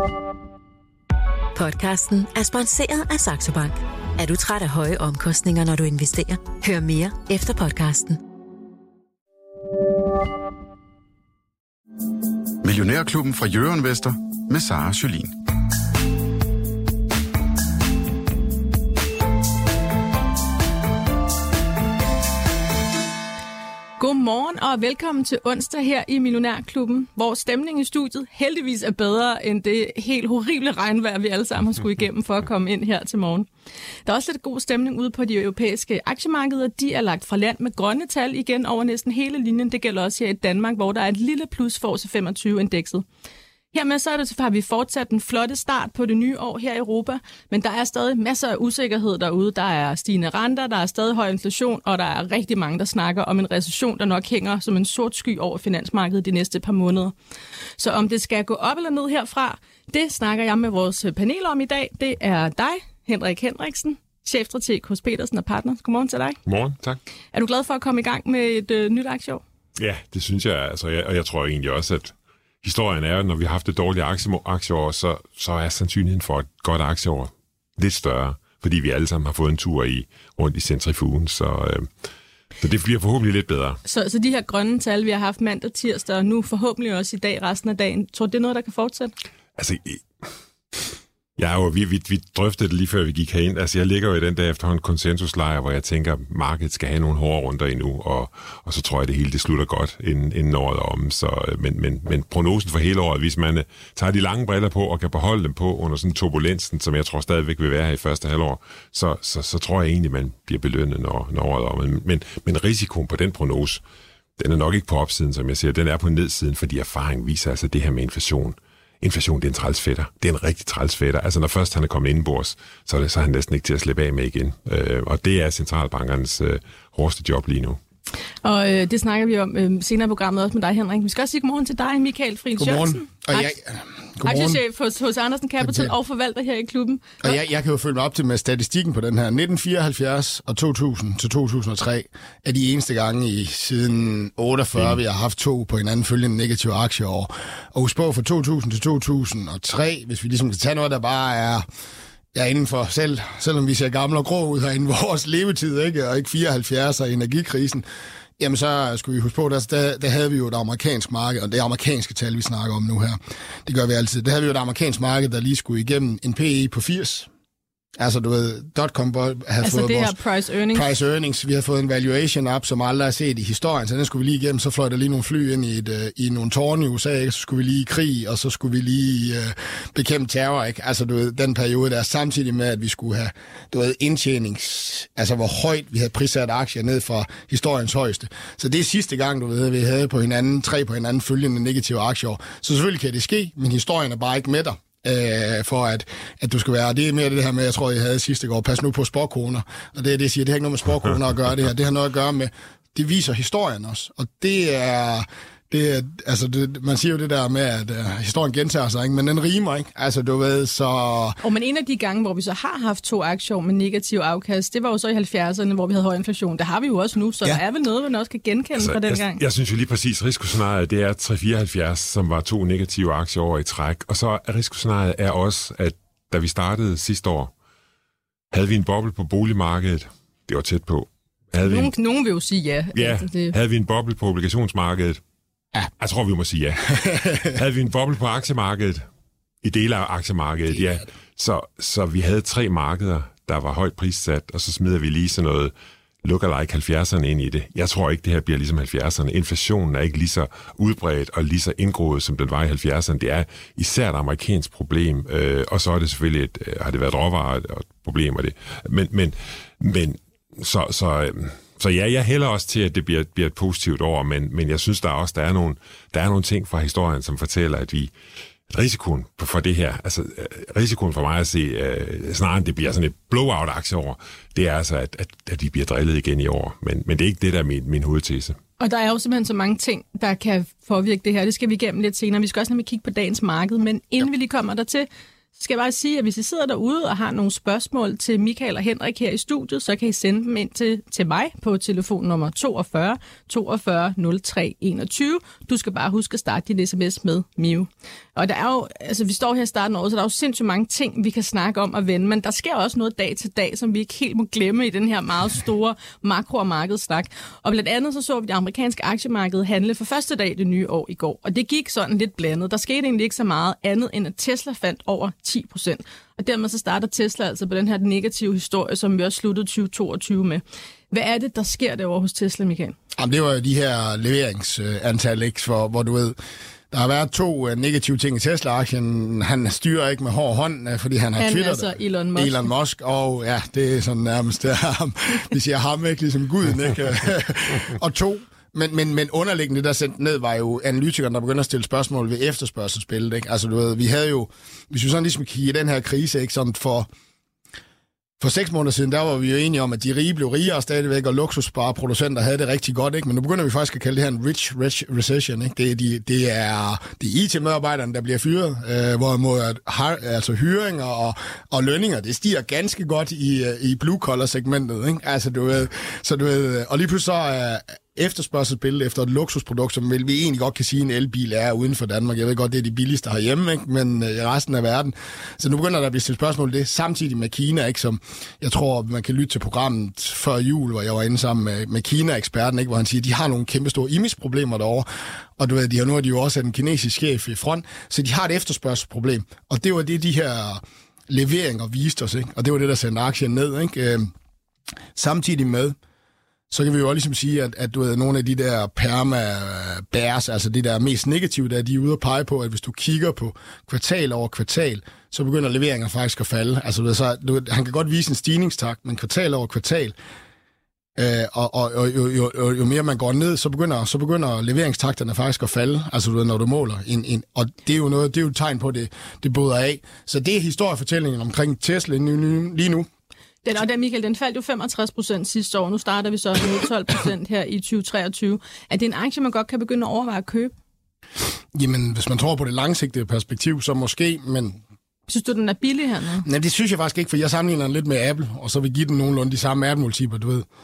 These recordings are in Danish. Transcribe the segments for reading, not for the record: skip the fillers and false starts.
Podcasten er sponsoreret af Saxo Bank. Er du træt af høje omkostninger, når du investerer? Hør mere efter podcasten. Millionærklubben fra Jørgen Vester med Sara Jolin. Godmorgen og velkommen til onsdag her i Millionærklubben, hvor stemningen i studiet heldigvis er bedre end det helt horrible regnvejr, vi alle sammen har skulle igennem for at komme ind her til morgen. Der er også lidt god stemning ude på de europæiske aktiemarkeder. De er lagt fra land med grønne tal igen over næsten hele linjen. Det gælder også her i Danmark, hvor der er et lille plus for 25-indekset. Hermed så har vi fortsat den flotte start på det nye år her i Europa, men der er stadig masser af usikkerhed derude. Der er stigende renter, der er stadig høj inflation, og der er rigtig mange, der snakker om en recession, der nok hænger som en sort sky over finansmarkedet de næste par måneder. Så om det skal gå op eller ned herfra, det snakker jeg med vores panel om i dag. Det er dig, Henrik Henriksen, chefstrateg hos Petersen & Partners. Godmorgen til dig. Godmorgen, tak. Er du glad for at komme i gang med et nyt aktieår? Ja, det synes jeg. Og jeg tror egentlig også, at historien er, at når vi har haft et dårligt aktieår, så er sandsynligheden for et godt aktieår lidt større, fordi vi alle sammen har fået en tur rundt i centrifugen, så det bliver forhåbentlig lidt bedre. Så de her grønne tal, vi har haft mandag, tirsdag og nu forhåbentlig også i dag resten af dagen, tror du, det er noget, der kan fortsætte? Altså, vi drøftede det lige før vi gik herind. Altså, jeg ligger jo i den der efterhånden konsensuslejr, hvor jeg tænker, at markedet skal have nogle hårde runder endnu, og så tror jeg, det hele det slutter godt inden året om. Så, men prognosen for hele året, hvis man tager de lange briller på og kan beholde dem på under sådan turbulensen, som jeg tror stadigvæk vil være her i første halvår, så tror jeg egentlig, man bliver belønnet, når året om. Men risikoen på den prognose, den er nok ikke på opsiden, som jeg siger. Den er på nedsiden, fordi erfaring viser altså det her med inflation. Inflation, det er en trælsfætter. Det er en rigtig trælsfætter. Altså, når først han er kommet indenbords, så er han næsten ikke til at slippe af med igen. Og det er centralbankernes hårdeste job lige nu. Og det snakker vi om senere i programmet også med dig, Henrik. Vi skal også sige godmorgen til dig, Michael Friis Jørgensen. Aktiechef hos Andersen Capital og forvalter her i klubben. Og jeg kan jo følge mig op til med statistikken på den her. 1974 og 2000 til 2003 er de eneste gange i siden 48, vi har haft to på hinanden følgende negative aktieår. Og husk på, fra 2000 til 2003, hvis vi ligesom kan tage noget, der bare er inden for selvom vi ser gamle og grå ud herinde, vores levetid, ikke? Og ikke 74 og energikrisen, jamen så skulle vi huske på, der havde vi jo et amerikansk marked, og det er amerikanske tal, vi snakker om nu her. Det gør vi altid. Der havde vi jo et amerikansk marked, der lige skulle igennem en PE på 80. Altså, du ved, .com havde fået det vores her price earnings. Vi har fået en valuation up, som aldrig har set i historien, så den skulle vi lige igennem. Så fløj der lige nogle fly ind i nogle tårne i USA, ikke? Så skulle vi lige i krig, og så skulle vi lige bekæmpe terror, ikke? Altså, du ved, den periode der, samtidig med, at vi skulle have, du ved, altså hvor højt vi havde prissat aktier ned fra historiens højeste. Så det er sidste gang, du ved, vi havde tre på hinanden følgende negative aktieår. Så selvfølgelig kan det ske, men historien er bare ikke med dig. For at du skal være, det er mere det her med, jeg tror, jeg havde sidste år, pas nu på sporkoner, og det siger, det har ikke noget med sporkoner at gøre det her, det har noget at gøre med, det viser historien også, og man siger jo det der med, at historien gentager sig, ikke? Men den rimer, ikke? Altså, du ved, så... Men en af de gange, hvor vi så har haft to aktier med negativ afkast, det var jo så i 70'erne, hvor vi havde høj inflation. Det har vi jo også nu, så der er vel noget, man også kan genkende fra den gang. Jeg synes jo lige præcis, risikoscenariet, det er 374, som var to negative aktier over i træk. Og så er risikoscenariet er også, at da vi startede sidste år, havde vi en boble på boligmarkedet. Det var tæt på. Nogen vil jo sige ja. Ja, havde vi en boble på obligationsmarkedet? Ja, jeg tror, vi må sige ja. Havde vi en boble på aktiemarkedet? I dele af aktiemarkedet, ja. Så vi havde 3 markeder, der var højt prissat, og så smider vi lige sådan noget lookalike 70'erne ind i det. Jeg tror ikke, det her bliver ligesom 70'erne. Inflationen er ikke lige så udbredt og lige så indgroet, som den var i 70'erne. Det er især et amerikansk problem, og så er det selvfølgelig har det været råvarer og et problem af det. Så ja, jeg hælder også til, at det bliver et positivt år, men jeg synes, der er nogle ting fra historien, som fortæller, at risikoen for det her, altså risikoen for mig at se, snarere end det bliver sådan et blowout-aktieår, det er altså, at vi bliver drillet igen i år. Men det er ikke det, der er min hovedtese. Og der er jo simpelthen så mange ting, der kan påvirke det her. Det skal vi igennem lidt senere. Vi skal også nemlig kigge på dagens marked, men inden vi lige kommer dertil, Så skal jeg bare sige, at hvis I sidder derude og har nogle spørgsmål til Michael og Henrik her i studiet, så kan I sende dem ind til mig på telefon nummer 42 42 03 21. Du skal bare huske at starte din sms med Mio. Og der er jo, altså vi står her i starten af året, så der er jo sindssygt mange ting, vi kan snakke om og vende, men der sker også noget dag til dag, som vi ikke helt må glemme i den her meget store makro- og markedssnak. Og blandt andet så vi det amerikanske aktiemarked handle for første dag det nye år i går, og det gik sådan lidt blandet. Der skete egentlig ikke så meget andet, end at Tesla fandt over 10%. Og dermed så starter Tesla altså på den her negative historie, som vi også sluttede 2022 med. Hvad er det, der sker derovre hos Tesla, Michael? Jamen, det var jo de her leveringsantal, ikke? Hvor du ved, der har været 2 negative ting i Tesla-aktien. Han styrer ikke med hård hånd, fordi han har twitteret altså Elon Musk, og ja, det er sådan nærmest det ham. Vi siger ham ikke ligesom guden, ikke? Og 2. Men underliggende, der sendt ned, var jo analytikerne, der begyndte at stille spørgsmål ved efterspørgselsbilledet, ikke? Altså, du ved, vi havde jo, hvis vi sådan ligesom kigger den her krise, ikke? Sådan for 6 måneder siden, der var vi jo enige om, at de rige blev rigere stadigvæk, og luksusvareproducenter havde det rigtig godt, ikke? Men nu begynder vi faktisk at kalde det her en rich recession, ikke? Det er IT-medarbejderne, der bliver fyret, hvorimod altså hyringer og lønninger, det stiger ganske godt i blue-collar-segmentet, ikke? Altså, du ved, og lige pludselig så er efterspørgselsbillede efter et luksusprodukt, som vel vi egentlig godt kan sige, en elbil er uden for Danmark. Jeg ved godt, det er de billigste herhjemme, ikke? Men i resten af verden. Så nu begynder der at blive stillet spørgsmål det, samtidig med Kina, ikke? Som jeg tror, man kan lytte til programmet før jul, hvor jeg var inde sammen med Kina-eksperten, ikke? Hvor han siger, de har nogle kæmpe store image-problemer derovre, og du ved, nu har de jo også en kinesisk chef i front, så de har et efterspørgselsproblem. Og det var det, de her leveringer viste os, ikke? Og det var det, der sendte aktien ned, ikke? Samtidig med, så kan vi jo også ligesom sige, at du ved, nogle af de der perma-bærs, altså det der mest negative, der de er ude at pege på, at hvis du kigger på kvartal over kvartal, så begynder leveringer faktisk at falde. Altså du ved, han kan godt vise en stigningstakt, men kvartal over kvartal, jo mere man går ned, så begynder leveringstakterne faktisk at falde, altså du ved, når du måler og det er jo noget, det er jo et tegn på, det bryder af. Så det er historiefortællingen omkring Tesla lige nu. Den, Michael, den faldt jo 65% sidste år. Nu starter vi så med 12% her i 2023. Er det en aktie, man godt kan begynde at overveje at købe? Jamen, hvis man tror på det langsigtede perspektiv, så måske, men... Synes du, den er billig hernede? Nej, det synes jeg faktisk ikke, for jeg sammenligner den lidt med Apple, og så vil give den nogenlunde de samme Apple-multipler, du ved.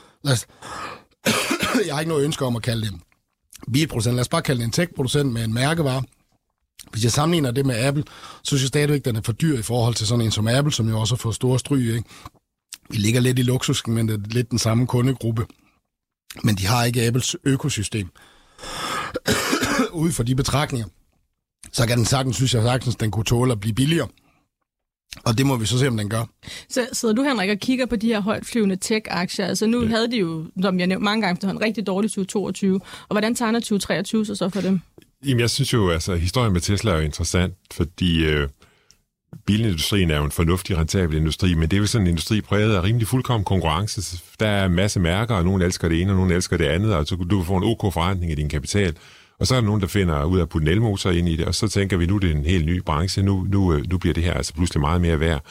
Jeg har ikke noget ønske om at kalde det en bilproducent. Lad os bare kalde det en tech-producent med en mærkevare. Hvis jeg sammenligner det med Apple, så synes jeg stadigvæk, den er for dyr i forhold til sådan en som Apple, som jo også har fået store stryg, ikke? Vi ligger lidt i luksus, men det er lidt den samme kundegruppe. Men de har ikke Apples økosystem. Ud fra de betragtninger, så kan den sagtens, synes jeg sagtens, den kunne tåle at blive billigere. Og det må vi så se, om den gør. Så sidder du, Henrik, og kigger på de her højtflyvende tech-aktier? Altså nu havde de jo, som jeg nævnte mange gange, en rigtig dårlig 2022. Og hvordan tegner 2023 så for dem? Jamen, jeg synes jo, altså historien med Tesla er jo interessant, fordi... bilindustrien er jo en fornuftig, rentabel industri, men det er jo sådan en industri præget af rimelig fuldkommen konkurrence. Der er en masse mærker, og nogen elsker det ene, og nogen elsker det andet, og så du kan få en OK forrentning i din kapital. Og så er der nogen, der finder ud af at putte en elmotor ind i det, og så tænker vi, nu er det en helt ny branche, nu bliver det her altså pludselig meget mere værd.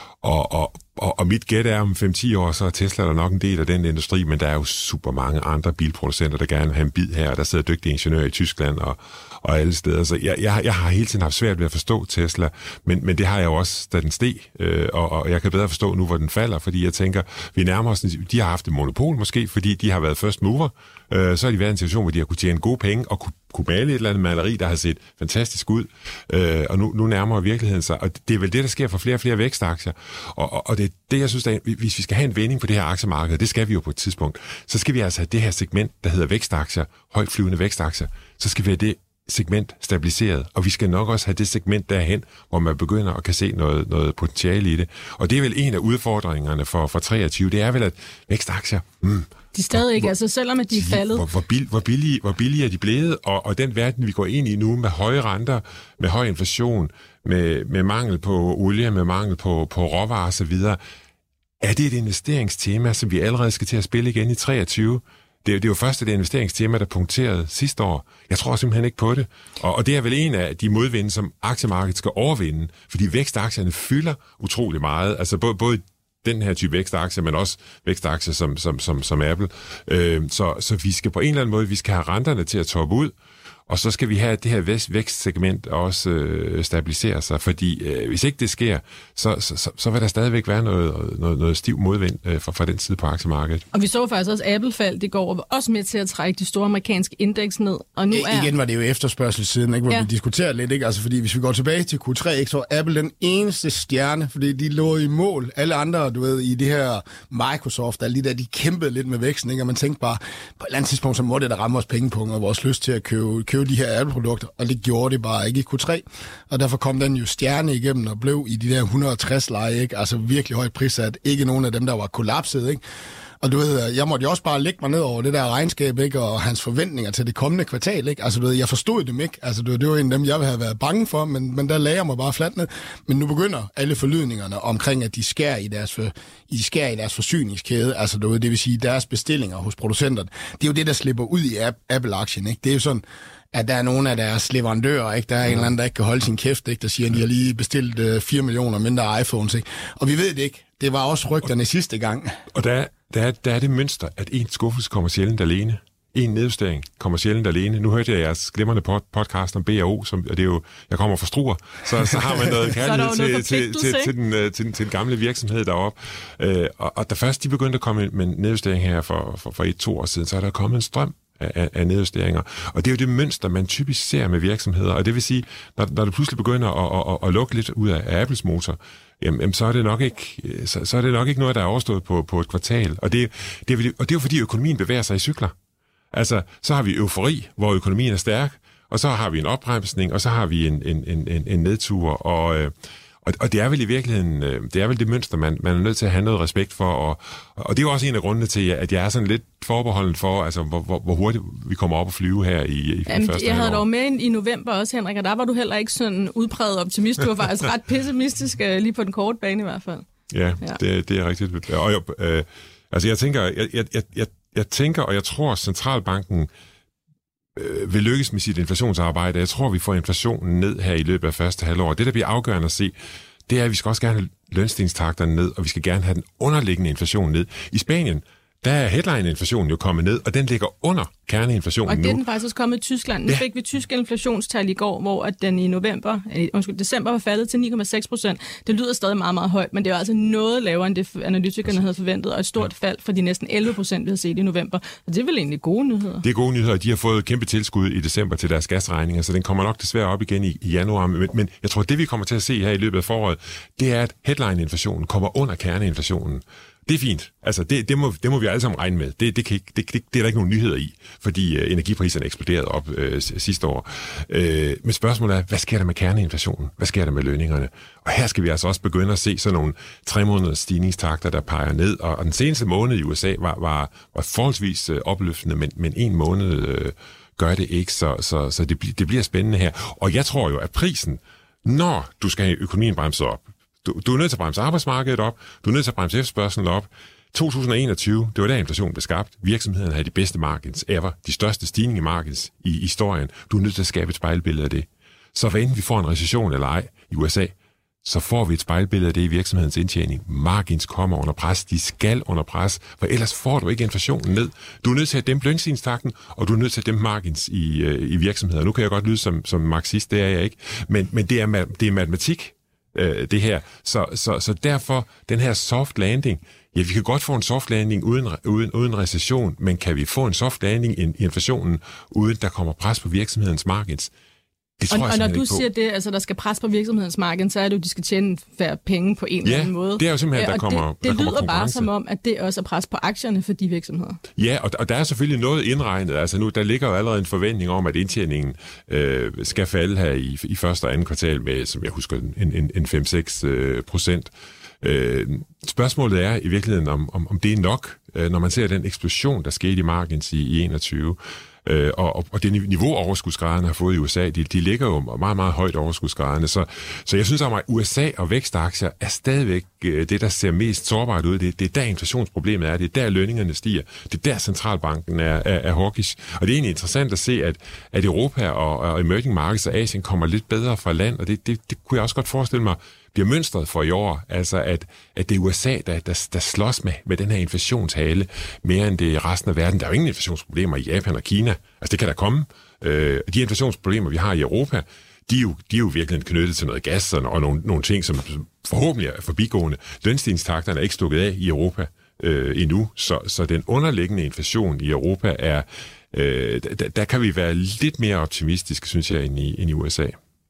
Og mit gæt er, om 5-10 år, så er Tesla der nok en del af den industri, men der er jo super mange andre bilproducenter, der gerne vil have en bid her, og der sidder dygtige ingeniører i Tyskland og alle steder. Så jeg har hele tiden haft svært ved at forstå Tesla, men det har jeg jo også, da den steg, og jeg kan bedre forstå nu, hvor den falder, fordi jeg tænker, vi nærmer os, de har haft et monopol måske, fordi de har været first mover, så har de været i en situation, hvor de har kunne tjene gode penge og kunne male et eller andet maleri, der har set fantastisk ud, og nu nærmer virkeligheden sig, og det er vel det, der sker for flere og flere vækstaktier, og det er det, jeg synes, hvis vi skal have en vending på det her aktiemarked, det skal vi jo på et tidspunkt, så skal vi altså have det her segment, der hedder vækstaktier, højtflyvende vækstaktier, så skal vi have det segment stabiliseret, og vi skal nok også have det segment derhen, hvor man begynder at kan se noget potentiale i det. Og det er vel en af udfordringerne for 23, det er vel, at vækstaktier... De stadig ikke, altså selvom at de er faldet. Hvor billige er de blevet, og den verden, vi går ind i nu, med høje renter, med høj inflation, med mangel på olie, med mangel på råvarer osv., er det et investeringstema, som vi allerede skal til at spille igen i 23? Det er jo først det investeringstema, der punkterede sidste år. Jeg tror simpelthen ikke på det. Og det er vel en af de modvinde, som aktiemarkedet skal overvinde, fordi vækstaktierne fylder utrolig meget. Altså både den her type vækstaktier, men også vækstaktier som Apple. Så vi skal på en eller anden måde, vi skal have renterne til at toppe ud, Og så skal vi have det her vækstsegment også stabilisere sig, fordi hvis ikke det sker, så vil der stadigvæk være noget stiv modvind fra den side på aktiemarkedet. Og vi så faktisk også Apple faldt i går, og var også med til at trække de store amerikanske indeks ned. Og nu igen var det jo efterspørgselssiden, ikke, hvor vi diskuterer lidt, ikke? Altså, fordi hvis vi går tilbage til Q3, ikke, så var Apple den eneste stjerne, fordi de lå i mål. Alle andre, du ved, i det her Microsoft, alle de der, de kæmpede lidt med væksten, ikke? Og man tænkte bare, på et eller andet tidspunkt, så må det da ramme os pengepunkter og vores lyst til at købe de her Apple-produkter, og det gjorde det bare ikke i Q3. Og derfor kom den jo stjerne igennem og blev i de der 160 leje, ikke? Altså virkelig højt prissat. Ikke nogen af dem, der var kollapset, ikke? Og du ved, jeg måtte jo også bare lægge mig ned over det der regnskab, ikke? Og hans forventninger til det kommende kvartal, ikke? Altså du ved, jeg forstod dem ikke. Altså det var en af dem, jeg havde været bange for, men der lagde jeg mig bare fladt ned. Men nu begynder alle forlydningerne omkring, at de skærer i deres forsyningskæde, altså du ved, det vil sige deres bestillinger hos producenterne. Det er jo det, der slipper ud i Apple-aktien, ikke? Det er jo sådan, at der er nogle af deres leverandører, ikke? Der er en eller anden, der ikke kan holde sin kæft, ikke? Der siger, at de har lige bestilt 4 millioner mindre iPhones, ikke? Og vi ved det ikke. Det var også rygterne sidste gang. Og der er det mønster, at en skuffelse kommer sjældent alene. En nedjustering kommer sjældent alene. Nu hørte jeg jeres glimrende podcast om B&O, og det er jo, jeg kommer fra Struer, så har man noget kærlighed til den gamle virksomhed deroppe. Og da først de begyndte at komme med en nedjustering her for 1-2 år siden, så er der kommet en strøm af nedjusteringer. Og det er jo det mønster, man typisk ser med virksomheder. Og det vil sige, når det pludselig begynder at lukke lidt ud af Apples motor, jamen, så er det nok ikke noget, der er overstået på et kvartal. Og det er jo fordi økonomien bevæger sig i cykler. Altså, så har vi eufori, hvor økonomien er stærk, og så har vi en opbremsning, og så har vi en nedtur, og det er vel i virkeligheden, det er vel det mønster, man er nødt til at have noget respekt for, og det er jo også en af grundene til, at jeg er sådan lidt forbeholden for, altså hvor hurtigt vi kommer op og flyve her i første halvår. Jeg havde dog med i november også, Henrik, og der var du heller ikke sådan udpræget optimist. Du var faktisk ret pessimistisk, lige på den korte bane i hvert fald. Ja. Det er rigtigt. Og altså jeg tænker, og jeg tror, at Centralbanken vil lykkes med sit inflationsarbejde. Jeg tror, vi får inflationen ned her i løbet af første halvår. Det, der bliver afgørende at se, det er, at vi skal også gerne have lønstigningstakterne ned, og vi skal gerne have den underliggende inflation ned. I Spanien, der er headline-inflationen jo kommet ned, og den ligger under kerneinflationen nu. Og det er den faktisk også kommet i Tyskland. Nu fik vi tysk inflationstal i går, hvor at den i december var faldet til 9,6%. Det lyder stadig meget, meget højt, men det er altså noget lavere, end det analytikerne havde forventet, og et stort fald fra de næsten 11%, vi havde set i november. Og det er vel egentlig gode nyheder? Det er gode nyheder, og de har fået kæmpe tilskud i december til deres gasregninger, så den kommer nok desværre op igen i januar. Men jeg tror, det vi kommer til at se her i løbet af foråret, det er, at headline-inflationen kommer under kerneinflationen. Det er fint. Altså, det må vi alle sammen regne med. Det er der ikke nogen nyheder i, fordi energipriserne eksploderede op sidste år. Men spørgsmålet er, hvad sker der med kerneinflationen? Hvad sker der med lønningerne? Og her skal vi altså også begynde at se sådan nogle 3 måneders stigningstakter, der peger ned. Og den seneste måned i USA var forholdsvis opløftende, men 1 måned gør det ikke, så det bliver spændende her. Og jeg tror jo, at prisen, når du skal have økonomien bremset op, du er nødt til at bremse arbejdsmarkedet op, du er nødt til at bremse efterspørgselen op. 2021, det var da inflationen blev skabt. Virksomheden havde de bedste margins ever, de største stigninger i margins i historien. Du er nødt til at skabe et spejlbillede af det. Så hvad enten vi får en recession eller ej i USA, så får vi et spejlbillede af det i virksomhedens indtjening. Margins kommer under pres, de skal under pres, for ellers får du ikke inflationen ned. Du er nødt til at dæmpe lønstigningstakten, og du er nødt til at dæmpe margins i virksomheder. Nu kan jeg godt lyde som marxist, det er jeg ikke, men det er matematik. Det her. Så derfor, den her soft landing, ja, vi kan godt få en soft landing uden recession, men kan vi få en soft landing i inflationen, uden der kommer pres på virksomhedens markeds? Og når du siger det, altså der skal pres på virksomhedens marked, så er det jo, de skal tjene færre penge på en eller anden måde. Det er jo simpelthen, der kommer det lyder bare som om, at det også er pres på aktierne for de virksomheder. Ja, og der er selvfølgelig noget indregnet. Altså nu, der ligger jo allerede en forventning om, at indtjeningen skal falde her i første og andet kvartal med, som jeg husker, en 5-6%. Spørgsmålet er i virkeligheden, om det er nok, når man ser den eksplosion, der skete i margins i 21. Og det niveau overskudsgraderne har fået i USA, de ligger jo meget, meget højt overskudsgraderne. Så jeg synes, at USA og vækstaktier er stadigvæk det, der ser mest sårbart ud. Det er der inflationsproblemet er, det er der lønningerne stiger, det er der centralbanken er hawkish. Og det er egentlig interessant at se, at Europa og emerging markets og Asien kommer lidt bedre fra land, og det kunne jeg også godt forestille mig bliver mønstret for i år, altså at det er USA, der slås med den her inflationshale mere end det resten af verden. Der er jo ingen inflationsproblemer i Japan og Kina. Altså det kan der komme, De inflationsproblemer, vi har i Europa, de er jo virkelig knyttet til noget gas og nogle ting, som forhåbentlig er forbigående. Lønstigningstakterne er ikke stukket af i Europa endnu, så den underliggende inflation i Europa er... Der kan vi være lidt mere optimistiske, synes jeg, end i USA.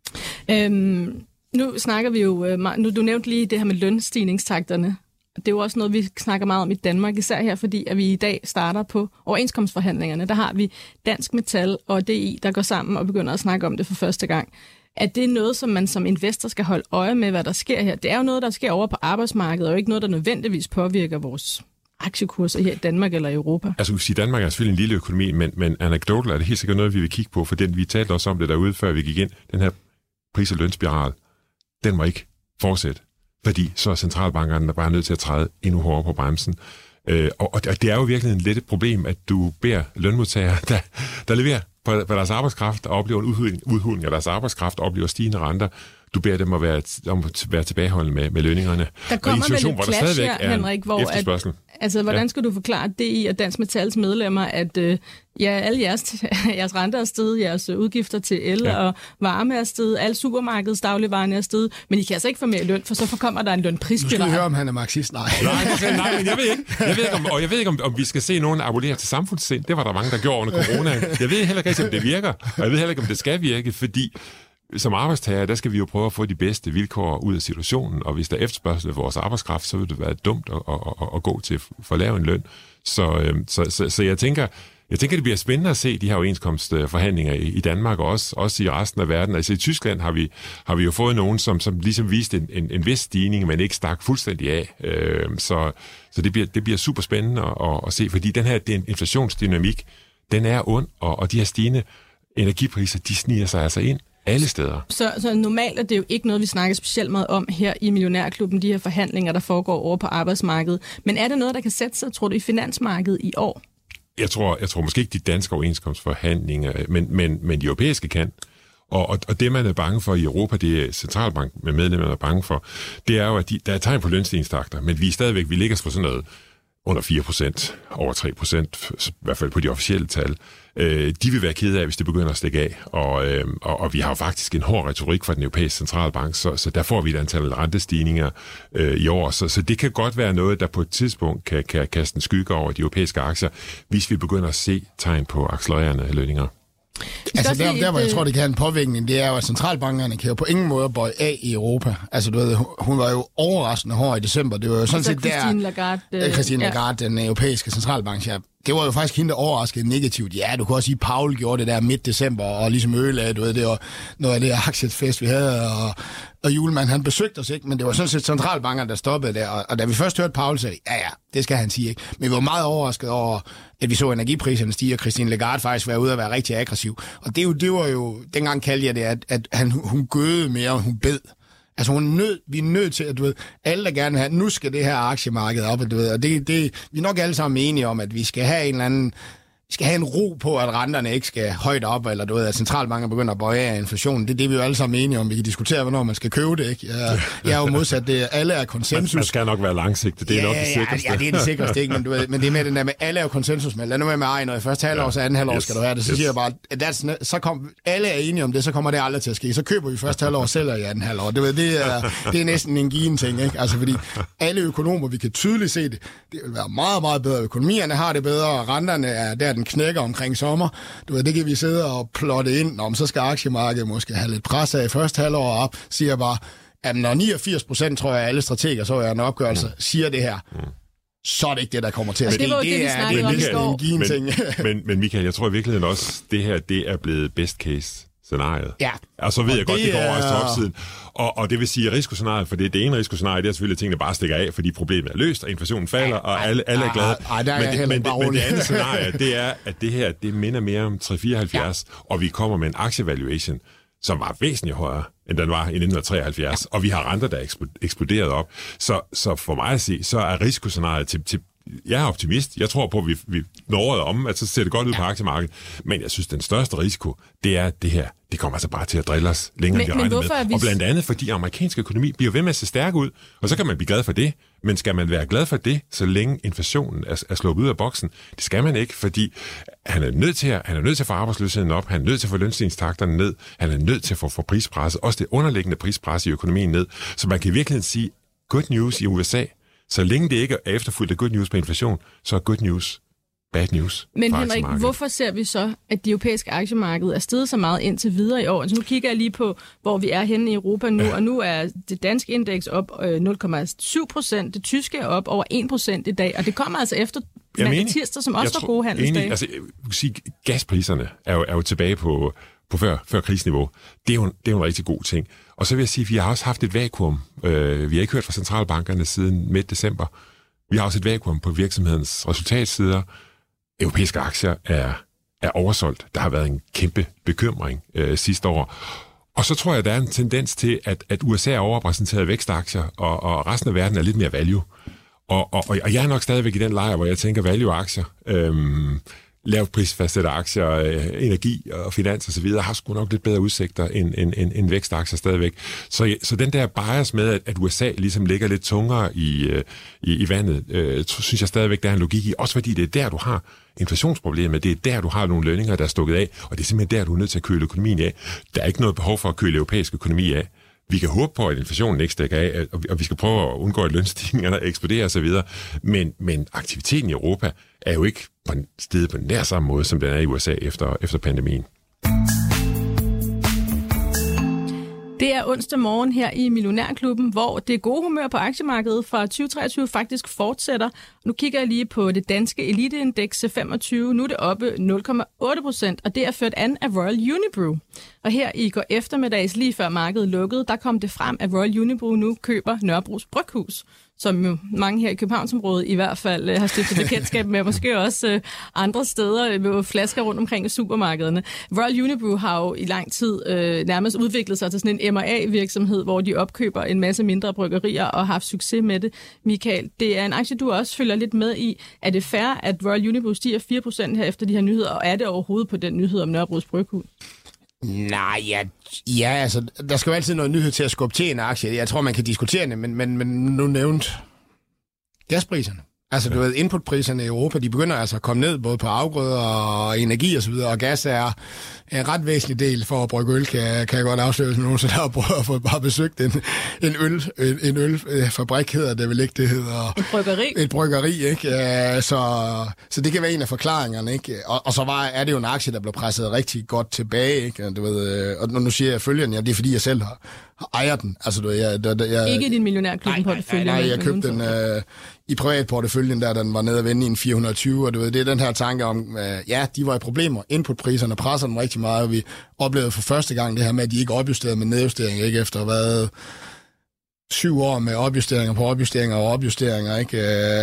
Nu snakker vi jo... Du nævnte lige det her med lønstigningstakterne. Det er jo også noget, vi snakker meget om i Danmark, især her, fordi at vi i dag starter på overenskomstforhandlingerne. Der har vi Dansk Metal og DI, der går sammen og begynder at snakke om det for første gang. Er det noget, som man som investor skal holde øje med, hvad der sker her? Det er jo noget, der sker over på arbejdsmarkedet, og ikke noget, der nødvendigvis påvirker vores aktiekurser her i Danmark eller i Europa. Altså, sige, Danmark er selvfølgelig en lille økonomi, men anekdoter er det helt sikkert noget, vi vil kigge på, for vi talte også om det derude, før vi gik ind. Den her pris- og lønspiral, den må ikke fortsætte, fordi så er centralbankerne bare nødt til at træde endnu hårdere på bremsen. Og det er jo virkelig lidt et problem, at du beder lønmodtagere, der leverer på deres arbejdskraft, og oplever en udhuling af deres arbejdskraft, og oplever stigende renter. Du beder dem at være tilbageholdende med lønningerne. Der kommer vel et clash her, Henrik, hvor hvordan skal du forklare DI og Dansk Metals medlemmer, at alle jeres renter er steget, jeres udgifter til el og varme er steget, alle supermarkedets dagligvarerne er steget, men I kan altså ikke få mere løn, for så kommer der en lønprisspiral. Nu skal vi høre, om han er marxist. Nej, men jeg ved ikke, om vi skal se nogen abonnere til samfundssind. Det var der mange, der gjorde under corona. Jeg ved heller ikke, om det virker, og jeg ved heller ikke, om det skal virke, fordi som arbejdstager, der skal vi jo prøve at få de bedste vilkår ud af situationen, og hvis der er efterspørgsel af vores arbejdskraft, så vil det være dumt at gå til for lave en løn. Så jeg tænker, det bliver spændende at se de her overenskomstforhandlinger i Danmark, og også i resten af verden. Altså i Tyskland har vi jo fået nogen, som ligesom viste en vis stigning, men ikke stak fuldstændig af. Så det bliver super spændende at se, fordi den inflationsdynamik, den er ond, og de her stigende energipriser, de sniger sig altså ind alle steder. Så normalt er det jo ikke noget, vi snakker specielt meget om her i Millionærklubben, de her forhandlinger, der foregår over på arbejdsmarkedet. Men er det noget, der kan sætte sig, tror du, i finansmarkedet i år? Jeg tror måske ikke de danske overenskomstforhandlinger, men de europæiske kan. Og det, man er bange for i Europa, det er centralbank med medlemmerne er bange for, det er jo, at der er tegn på lønstigningstakter, men vi ligger på sådan noget under 4%, over 3%, i hvert fald på de officielle tal. De vil være kede af, hvis det begynder at stikke af. Og vi har jo faktisk en hård retorik fra den europæiske centralbank, så der får vi et antal rentestigninger i år. Så det kan godt være noget, der på et tidspunkt kan kaste en skygge over de europæiske aktier, hvis vi begynder at se tegn på accelererende lønninger. Altså der, hvor jeg tror, det kan have en påvirkning, det er jo, at centralbankerne kan jo på ingen måde bøje af i Europa. Altså, du ved, hun var jo overraskende hård i december. Det var jo sådan set Christine Lagarde, den europæiske centralbankchef. Det var jo faktisk hende, der overraskede negativt. Ja, du kan også sige, at Paul gjorde det der midt december, og ligesom ødelagde, du ved, det var noget af det aktiefest, vi havde, og Julemand, han besøgte os ikke, men det var sådan set centralbankerne, der stoppede der, og da vi først hørte Paul sige, ja, det skal han sige ikke, men vi var meget overrasket over, at vi så energipriserne stige, og Christine Lagarde faktisk var ude at være rigtig aggressiv. Og det var jo, dengang kaldte jeg det, at hun gøede mere, end hun bed. Altså vi er nødt til, at du ved, alle der gerne vil have, nu skal det her aktiemarked op, du ved, og vi er nok alle sammen enige om, at vi skal have en eller anden, vi skal have en ro på, at renterne ikke skal højt op, eller du ved, at centralbanker begynder at bøje af inflationen. Det er vi jo alle sammen enige om. Vi kan diskutere, hvornår man skal købe det, ikke? Jeg er jo modsat det. Alle er konsensus. Man skal nok være langsigtet. Det er nok det sikreste. Ja, det er det sikreste, ikke? Men, du ved, men det er med den der med, alle er jo konsensus med. Lad nu med ej, når i første halvår, så anden halvår skal du have det. Så siger jeg bare, at alle er enige om det, så kommer det aldrig til at ske. Så køber vi første halvår og sælger i anden halvår. Det er næsten en given ting, ikke? Altså, fordi alle økonomer, vi kan tydeligt se det. Det vil være meget, meget bedre. Økonomierne har det bedre, og renterne er der, den knækker omkring sommer. Du ved, det kan vi sidde og plotte ind, om så skal aktiemarkedet måske have lidt pres af i første halvår op, siger bare, at når 89%, tror jeg, alle strateger, så er en opgørelse, siger det her, så er det ikke det, der kommer til at ske. Men Michael, jeg tror i virkeligheden også, det her, det er blevet best case scenariet. Ja. Og så ved jeg godt, det går over til opsiden. Og det vil sige risikoscenariet, for det ene risikoscenarie, det er selvfølgelig, at tingene bare stikker af, fordi problemet er løst, og inflationen falder, og alle er glade. Men det andet scenarie, det er, at det her, det minder mere om 374, og vi kommer med en aktievaluation, som var væsentligt højere, end den var i 1973, og vi har renter, der er eksploderet op. Så for mig at se, så er risikoscenariet jeg er optimist. Jeg tror på, at vi når året om, at så ser det godt ud på aktiemarkedet. Men jeg synes, den største risiko, det er, at det her, det kommer altså bare til at drille os længere, end vi regner med. Og blandt andet, fordi amerikansk økonomi bliver ved med at se stærk ud, og så kan man blive glad for det. Men skal man være glad for det, så længe inflationen er sluppet ud af boksen? Det skal man ikke, fordi han er nødt til at få arbejdsløsheden op, han er nødt til at få lønstigningstakterne ned, han er nødt til at få prispresset, også det underliggende prispres i økonomien ned. Så man kan virkelig sige, good news i USA, så længe det ikke er efterfulgt af good news på inflation, så er good news bad news. Men Henrik, hvorfor ser vi så, at det europæiske aktiemarked er steget så meget indtil videre i år? Altså nu kigger jeg lige på, hvor vi er henne i Europa nu, og nu er det danske indeks op 0,7%, det tyske er op over 1% i dag, og det kommer altså efter mandag tirsdag, som også var gode handelsdage. Altså, jeg vil sige, gaspriserne er jo tilbage på før krigsniveau. Det er jo en rigtig god ting. Og så vil jeg sige, at vi har også haft et vakuum. Vi har ikke hørt fra centralbankerne siden midt december. Vi har også et vakuum på virksomhedens resultatsider. Europæiske aktier er oversolgt. Der har været en kæmpe bekymring sidste år. Og så tror jeg, der er en tendens til, at USA er overrepræsenteret vækstaktier, og resten af verden er lidt mere value. Og jeg er nok stadigvæk i den lejr, hvor jeg tænker value-aktier, lavt prisfastsætte aktier, energi og finans og så videre, har sgu nok lidt bedre udsigter end vækstaktier stadigvæk. Så den der bias med, at USA ligesom ligger lidt tungere i vandet, synes jeg stadigvæk, der er en logik i. Også fordi det er der, du har inflationsproblemet. Det er der, du har nogle lønninger, der er stukket af, og det er simpelthen der, du er nødt til at køle økonomien af. Der er ikke noget behov for at køle europæisk økonomi af. Vi kan håbe på, at inflationen ikke stikker af, og vi skal prøve at undgå, at lønstigningerne eksploderer osv., men aktiviteten i Europa er jo ikke på en sted på nær samme måde, som den er i USA efter pandemien. Det er onsdag morgen her i Millionærklubben, hvor det gode humør på aktiemarkedet fra 2023 faktisk fortsætter. Nu kigger jeg lige på det danske eliteindeks 25. Nu er det oppe 0,8%, og det er ført an af Royal Unibrew. Og her i går eftermiddags, lige før markedet lukkede, der kom det frem, at Royal Unibrew nu køber Nørrebros Bryghus, som jo mange her i Københavnsområdet i hvert fald har stiftet bekendtskab med, måske også andre steder med flasker rundt omkring i supermarkederne. Royal Unibrew har jo i lang tid nærmest udviklet sig til sådan en M&A-virksomhed, hvor de opkøber en masse mindre bryggerier og har haft succes med det. Michael, det er en aktie, du også følger lidt med i. Er det fair, at Royal Unibrew stiger 4% her efter de her nyheder, og er det overhovedet på den nyhed om Nørrebros Bryghus? Nej, ja, altså, der skal jo altid noget nyhed til at skubbe til en aktie. Jeg tror, man kan diskutere det, men nu nævnt gaspriserne. Altså, du ved, inputpriserne i Europa, de begynder altså at komme ned, både på afgrøder og energi og så videre, og gas er en ret væsentlig del for at brygge øl, kan jeg godt afsløre som nogen, så der har bare besøgt en ølfabrik, hedder det vel ikke, det hedder... Et bryggeri. Et bryggeri, ikke? Så det kan være en af forklaringerne, ikke? Og så er det jo en aktie, der blev presset rigtig godt tilbage, ikke? Du ved, og nu siger jeg følgende, det er fordi, jeg selv ejer den. Altså, du ved, jeg ikke din millionærklubben portefølje. Nej, jeg købte den i privatporteføljen, der den var nede at vende i en 420, og du ved, det er den her tanke om, de var i problemer. Inputpriserne presser dem rigtig meget, og vi oplevede for første gang det her med, at de ikke opjusterede med nedjusteringer, ikke efter hvad 7 år med opjusteringer på opjusteringer og opjusteringer, ikke?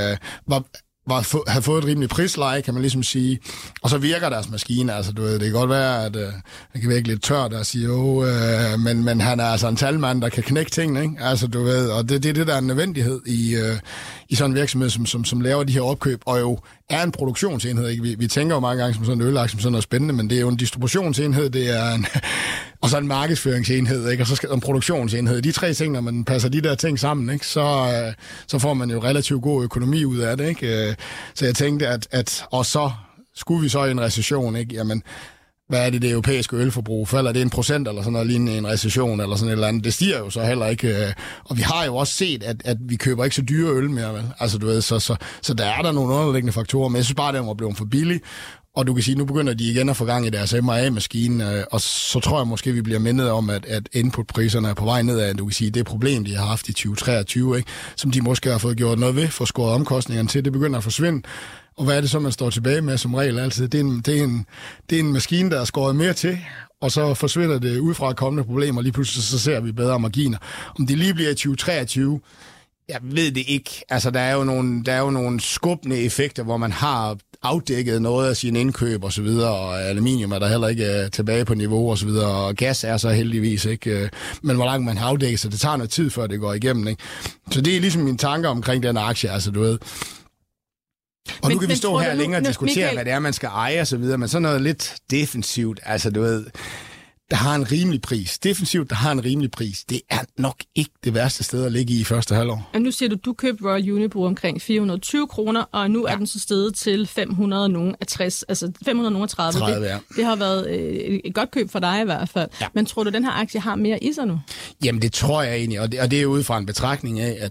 Havde fået et rimeligt prisleje, kan man ligesom sige. Og så virker deres maskine, altså du ved, det kan godt være, at det kan virke lidt tørt at sige, men han er altså en talmand, der kan knække tingene, ikke? Altså du ved, og det er det, der er en nødvendighed i sådan en virksomhed, som laver de her opkøb, og jo er en produktionsenhed, ikke? Vi tænker jo mange gange som sådan en ølaktie, som sådan noget spændende, men det er jo en distributionsenhed, det er og så en markedsføringsenhed, ikke? Og så skal en produktionsenhed. De 3 ting, når man passer de der ting sammen, ikke? Så får man jo relativt god økonomi ud af det, ikke? Så jeg tænkte, at og så skulle vi så i en recession, ikke? Jamen, hvad er det europæiske ølforbrug? Falder det 1% eller sådan noget lignende i en recession eller sådan et eller andet? Det stiger jo så heller ikke. Og vi har jo også set, at vi køber ikke så dyre øl mere, vel? Altså, du ved, så der er der nogle underliggende faktorer, men jeg synes bare, at den var blevet for billig. Og du kan sige, nu begynder de igen at få gang i deres M&A-maskine, og så tror jeg måske, vi bliver mindet om, at inputpriserne er på vej nedad. Du kan sige, det problem, de har haft i 2023, ikke? Som de måske har fået gjort noget ved, for skåret omkostningerne til, det begynder at forsvinde. Og hvad er det så, man står tilbage med som regel altid? Det er en maskine, der er skåret mere til, og så forsvinder det ud fra kommende problemer, lige pludselig så ser vi bedre marginer. Om det lige bliver i 2023, jeg ved det ikke. Altså, der er jo nogle skubbende effekter, hvor man har afdækket noget af sine indkøb og så videre, og aluminium er der heller ikke tilbage på niveau og så videre, og gas er så heldigvis ikke. Men hvor langt man har afdækket, så det tager noget tid, før det går igennem, ikke? Så det er ligesom mine tanker omkring den aktie, altså du ved. Og nu kan vi stå her længere og diskutere, Michael, hvad det er, man skal eje og så videre, men sådan noget lidt defensivt, altså du ved, der har en rimelig pris. Defensivt, der har en rimelig pris. Det er nok ikke det værste sted at ligge i første halvår. Og nu siger du købte Royal Unibrew omkring 420 kroner, og nu er den så steget til 560, altså 530. 30, ja. Det har været et godt køb for dig i hvert fald. Ja. Men tror du, den her aktie har mere i sig nu? Jamen, det tror jeg egentlig, og det er ud fra en betragtning af,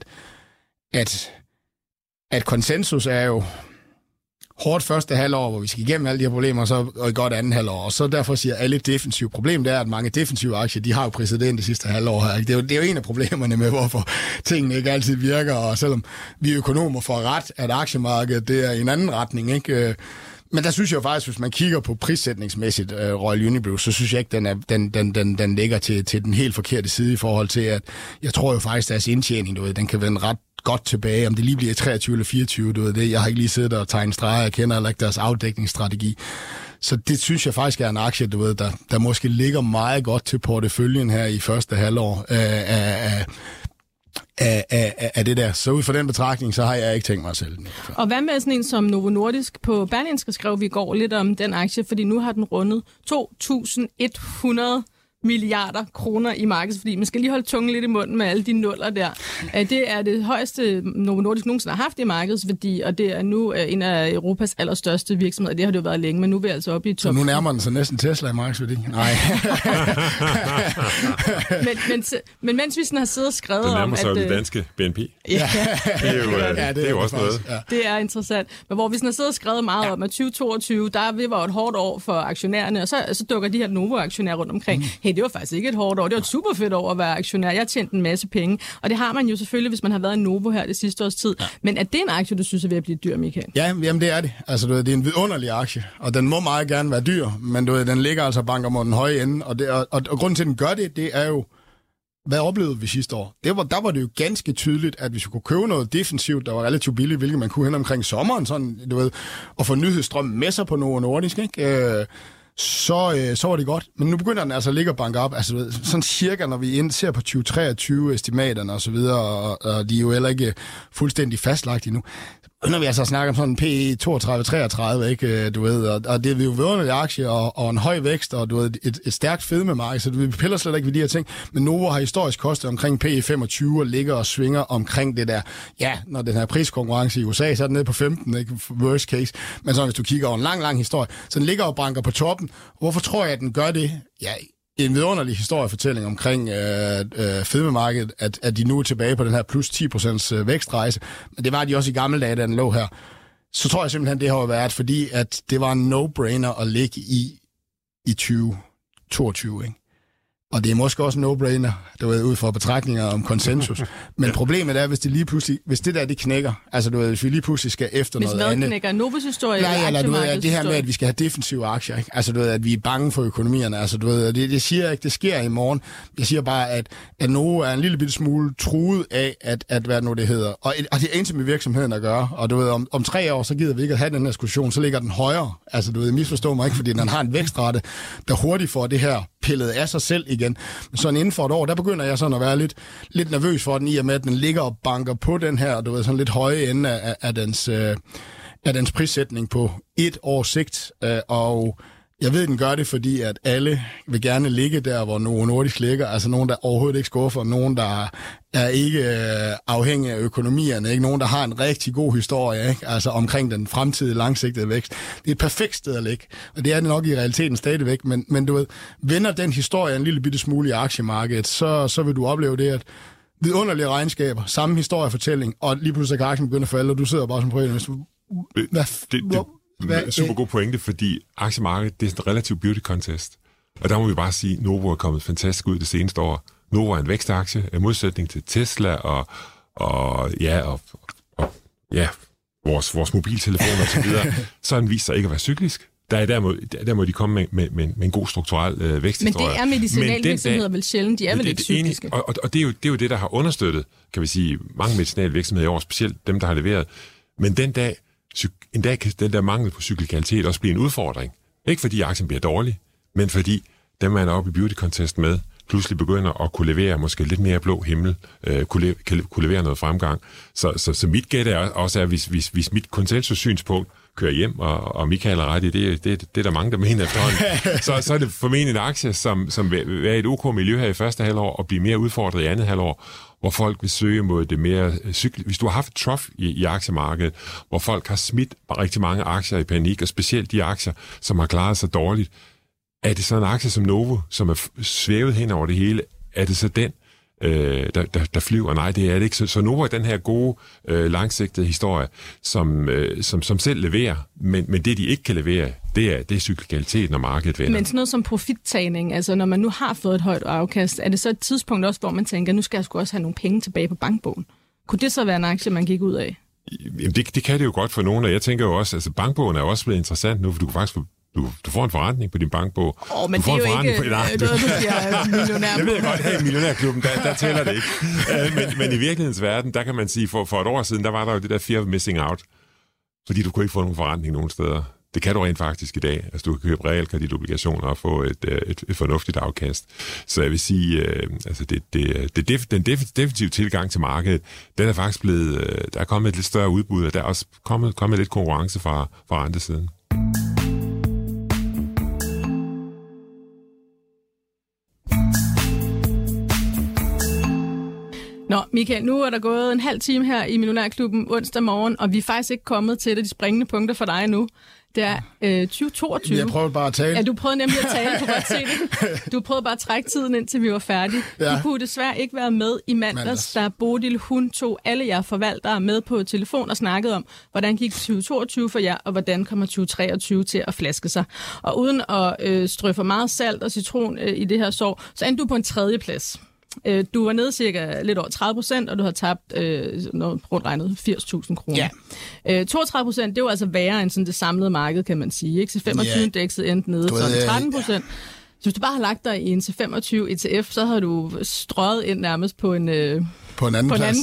at konsensus er jo hårdt første halvår, hvor vi skal igennem alle de her problemer, og et godt andet halvår. Og så derfor siger alle et defensivt problem, det er, at mange defensive aktier, de har jo priset det ind det sidste halvår her. Det er jo en af problemerne med, hvorfor tingene ikke altid virker, og selvom vi økonomer får ret, at aktiemarkedet, det er i en anden retning, ikke? Men der synes jeg faktisk, hvis man kigger på prissætningsmæssigt Royal Unibrew, så synes jeg ikke, den ligger til den helt forkerte side i forhold til, at jeg tror jo faktisk, deres indtjening, den kan vende ret godt tilbage. Om det lige bliver 23 eller 24, det. Jeg har ikke lige siddet og tegnet streger, jeg kender heller ikke deres afdækningsstrategi. Så det synes jeg faktisk er en aktie, der måske ligger meget godt til porteføljen her i første halvår af det der. Så ud fra den betragtning, så har jeg ikke tænkt mig at sælge den. Og hvad med sådan en som Novo Nordisk? På Berlingske skrev vi i går lidt om den aktie, fordi nu har den rundet 2.100 milliarder kroner i markedet, fordi man skal lige holde tungen lidt i munden med alle de nuller der. Det er det højeste Novo Nordisk nogensinde har haft i markedsværdi, og det er nu en af Europas allerstørste virksomheder. Det har det jo været længe, men nu er vi altså oppe i top. Så nu nærmer den sig næsten Tesla i markedsværdi? Nej. men mens vi sådan har siddet og skrevet om... Det nærmer sig jo det danske BNP. Ja. Det er jo også noget. Ja. Det er interessant. Men hvor vi sådan har siddet og skrevet meget om, at 2022, det var et hårdt år for aktionærerne, og så dukker de her Novo-aktionærer rundt omkring. Hey, det var faktisk ikke et hårdt år. Det var et super fedt år at være aktionær. Jeg har tjent en masse penge. Og det har man jo selvfølgelig, hvis man har været i Novo her det sidste års tid. Ja. Men er det en aktie, du synes er ved at blive dyr, Michael? Ja, jamen det er det. Altså, det er en vidunderlig aktie, og den må meget gerne være dyr, men den ligger altså banker mod den høje ende. Og grunden til, at den gør det er jo, hvad oplevede vi sidste år? Der var det jo ganske tydeligt, at hvis vi kunne købe noget defensivt, der var relativt billigt, hvilket man kunne hen omkring sommeren, sådan, og få nyhedsstrømmen med sig på Novo Nordisk, ikke? Så var det godt. Men nu begynder den altså at ligge og banke op. Altså sådan cirka, når vi ser på 2023-estimaterne og så videre, og de er jo heller ikke fuldstændig fastlagt endnu, når vi altså snakker om sådan en PE 32-33, ikke, og det er jo vidunderlige aktier og en høj vækst, og et stærkt fedmemarked, så vi piller slet ikke ved de her ting. Men Novo har historisk kostet omkring PE 25 og ligger og svinger omkring det der. Ja, når den her priskonkurrence i USA, så er den nede på 15, ikke, worst case. Men så hvis du kigger over en lang historie, så den ligger og banker på toppen. Hvorfor tror jeg, at den gør det? Ja, en vidunderlig historiefortælling omkring fedmemarkedet, at de nu er tilbage på den her plus 10% vækstrejse. Men det var de også i gamle dage, da den lå her. Så tror jeg simpelthen, det har været, fordi at det var en no-brainer at ligge i 2022, ikke? Og det er måske også en no-brainer, ud fra betragtninger om konsensus. Men problemet er, hvis det der, det knækker, altså hvis vi lige pludselig skal efter noget andet. Hvis hvad knækker? Novos historie? Nej, det her med, at vi skal have defensive aktier, ikke? Altså at vi er bange for økonomierne. Altså det siger jeg ikke, det sker i morgen. Jeg siger bare, at Novo er en lille bitte smule truet af, at hvad nu det hedder. Og det er intet med virksomheden at gøre. Og om 3 år, så gider vi ikke at have den her diskussion, så ligger den højere. Altså misforstår mig ikke, fordi den har en vækstrate, der hurtigt får det her pillet af sig selv igen. Men sådan inden for et år, der begynder jeg sådan at være lidt nervøs for den, i og med, at den ligger og banker på den her, sådan lidt høje ende af dens prissætning på 1 års sigt. Og jeg ved, den gør det, fordi at alle vil gerne ligge der, hvor Novo Nordisk ligger. Altså nogen, der overhovedet ikke skuffer, nogen, der er ikke afhængige af økonomierne, ikke? Nogen, der har en rigtig god historie, ikke? Altså omkring den fremtidige langsigtede vækst. Det er et perfekt sted at ligge, og det er det nok i realiteten stadigvæk, men vender den historie en lille bitte smule i aktiemarkedet, så vil du opleve det, at vidunderlige regnskaber, samme historiefortælling, og lige pludselig kan aktien begynde at falde, og du sidder bare som privatinvestor. Det er super god pointe, fordi aktiemarkedet, det er en relativ beauty contest. Og der må vi bare sige, at Novo er kommet fantastisk ud det seneste år. Novo er en vækstaktie, i modsætning til Tesla og vores mobiltelefoner og så videre. Så den viser sig ikke at være cyklisk. Der må de komme med en god strukturel væksthistorie. Men det er medicinalvirksomheder vel sjældent, de er vel ikke cykliske. Og det er jo det, der har understøttet, kan vi sige, mange medicinalvirksomheder i år, specielt dem, der har leveret. Men en dag kan den der mangel på cyklikalitet også blive en udfordring. Ikke fordi aktien bliver dårlig, men fordi dem, man er oppe i beauty contest med, pludselig begynder at kunne levere måske lidt mere blå himmel, kunne levere noget fremgang. Så mit gæt er også, at hvis mit konsensussynspunkt kører hjem, og Michael er ret i, det er der mange, der mener efterhånden, så er det formentlig en aktie, som vil være et OK-miljø her i første halvår, og blive mere udfordret i andet halvår, hvor folk vil søge mod det mere cyklisk. Hvis du har haft et trough i aktiemarkedet, hvor folk har smidt rigtig mange aktier i panik, og specielt de aktier, som har klaret sig dårligt, er det så en aktie som Novo, som er svævet hen over det hele? Er det så den, der flyver? Nej, det er det ikke. Så Novo er den her gode, langsigtede historie, som selv leverer, men det, de ikke kan levere, det er cyklikalitet, når markedet vender. Men sådan noget som profittagning, altså når man nu har fået et højt afkast, er det så et tidspunkt også, hvor man tænker, nu skal jeg sgu også have nogle penge tilbage på bankbogen? Kunne det så være en aktie, man gik ud af? Jamen, det kan det jo godt for nogen, og jeg tænker jo også, altså bankbogen er jo også blevet interessant nu, for du kan faktisk du får en forretning på din bankbog. Men det er jo ikke noget, du bliver millionær. Jeg ved godt, her i Millionærklubben, der tæller det ikke. Men i virkelighedens verden, der kan man sige, for et år siden, der var der jo det der fear of missing out, fordi du kunne ikke få nogen forretning nogen steder. Det kan du rent faktisk i dag. Altså, du kan købe realkreditobligationer og få et fornuftigt afkast. Så jeg vil sige, altså den definitive tilgang til markedet, den er faktisk blevet, der er kommet et lidt større udbud, og der er også kommet lidt konkurrence fra rentesiden. Nå, Michael, nu er der gået en halv time her i Millionærklubben onsdag morgen, og vi er faktisk ikke kommet til et af de springende punkter for dig nu. Det er 2022. Jeg prøvede bare at tale. Ja, du prøvede nemlig at tale, du kan godt se det. Du prøvede bare at trække tiden, indtil vi var færdige. Ja. Du kunne desværre ikke være med i mandags, da Bodil, hun tog alle jer forvaltere med på telefon og snakkede om, hvordan gik 2022 for jer, og hvordan kommer 2023 til at flaske sig. Og uden at strø for meget salt og citron i det her sår, så endte du på en 3. plads. Du var nede cirka lidt over 30%, og du har tabt rundt regnet 80.000 kroner. Ja. 32%, det var altså værre end sådan det samlede marked, kan man sige. Ikke? Så 25-indekset endte nede sådan 13%. Så hvis du bare har lagt dig i en til 25 ETF, så har du strøget ind nærmest på en anden plads.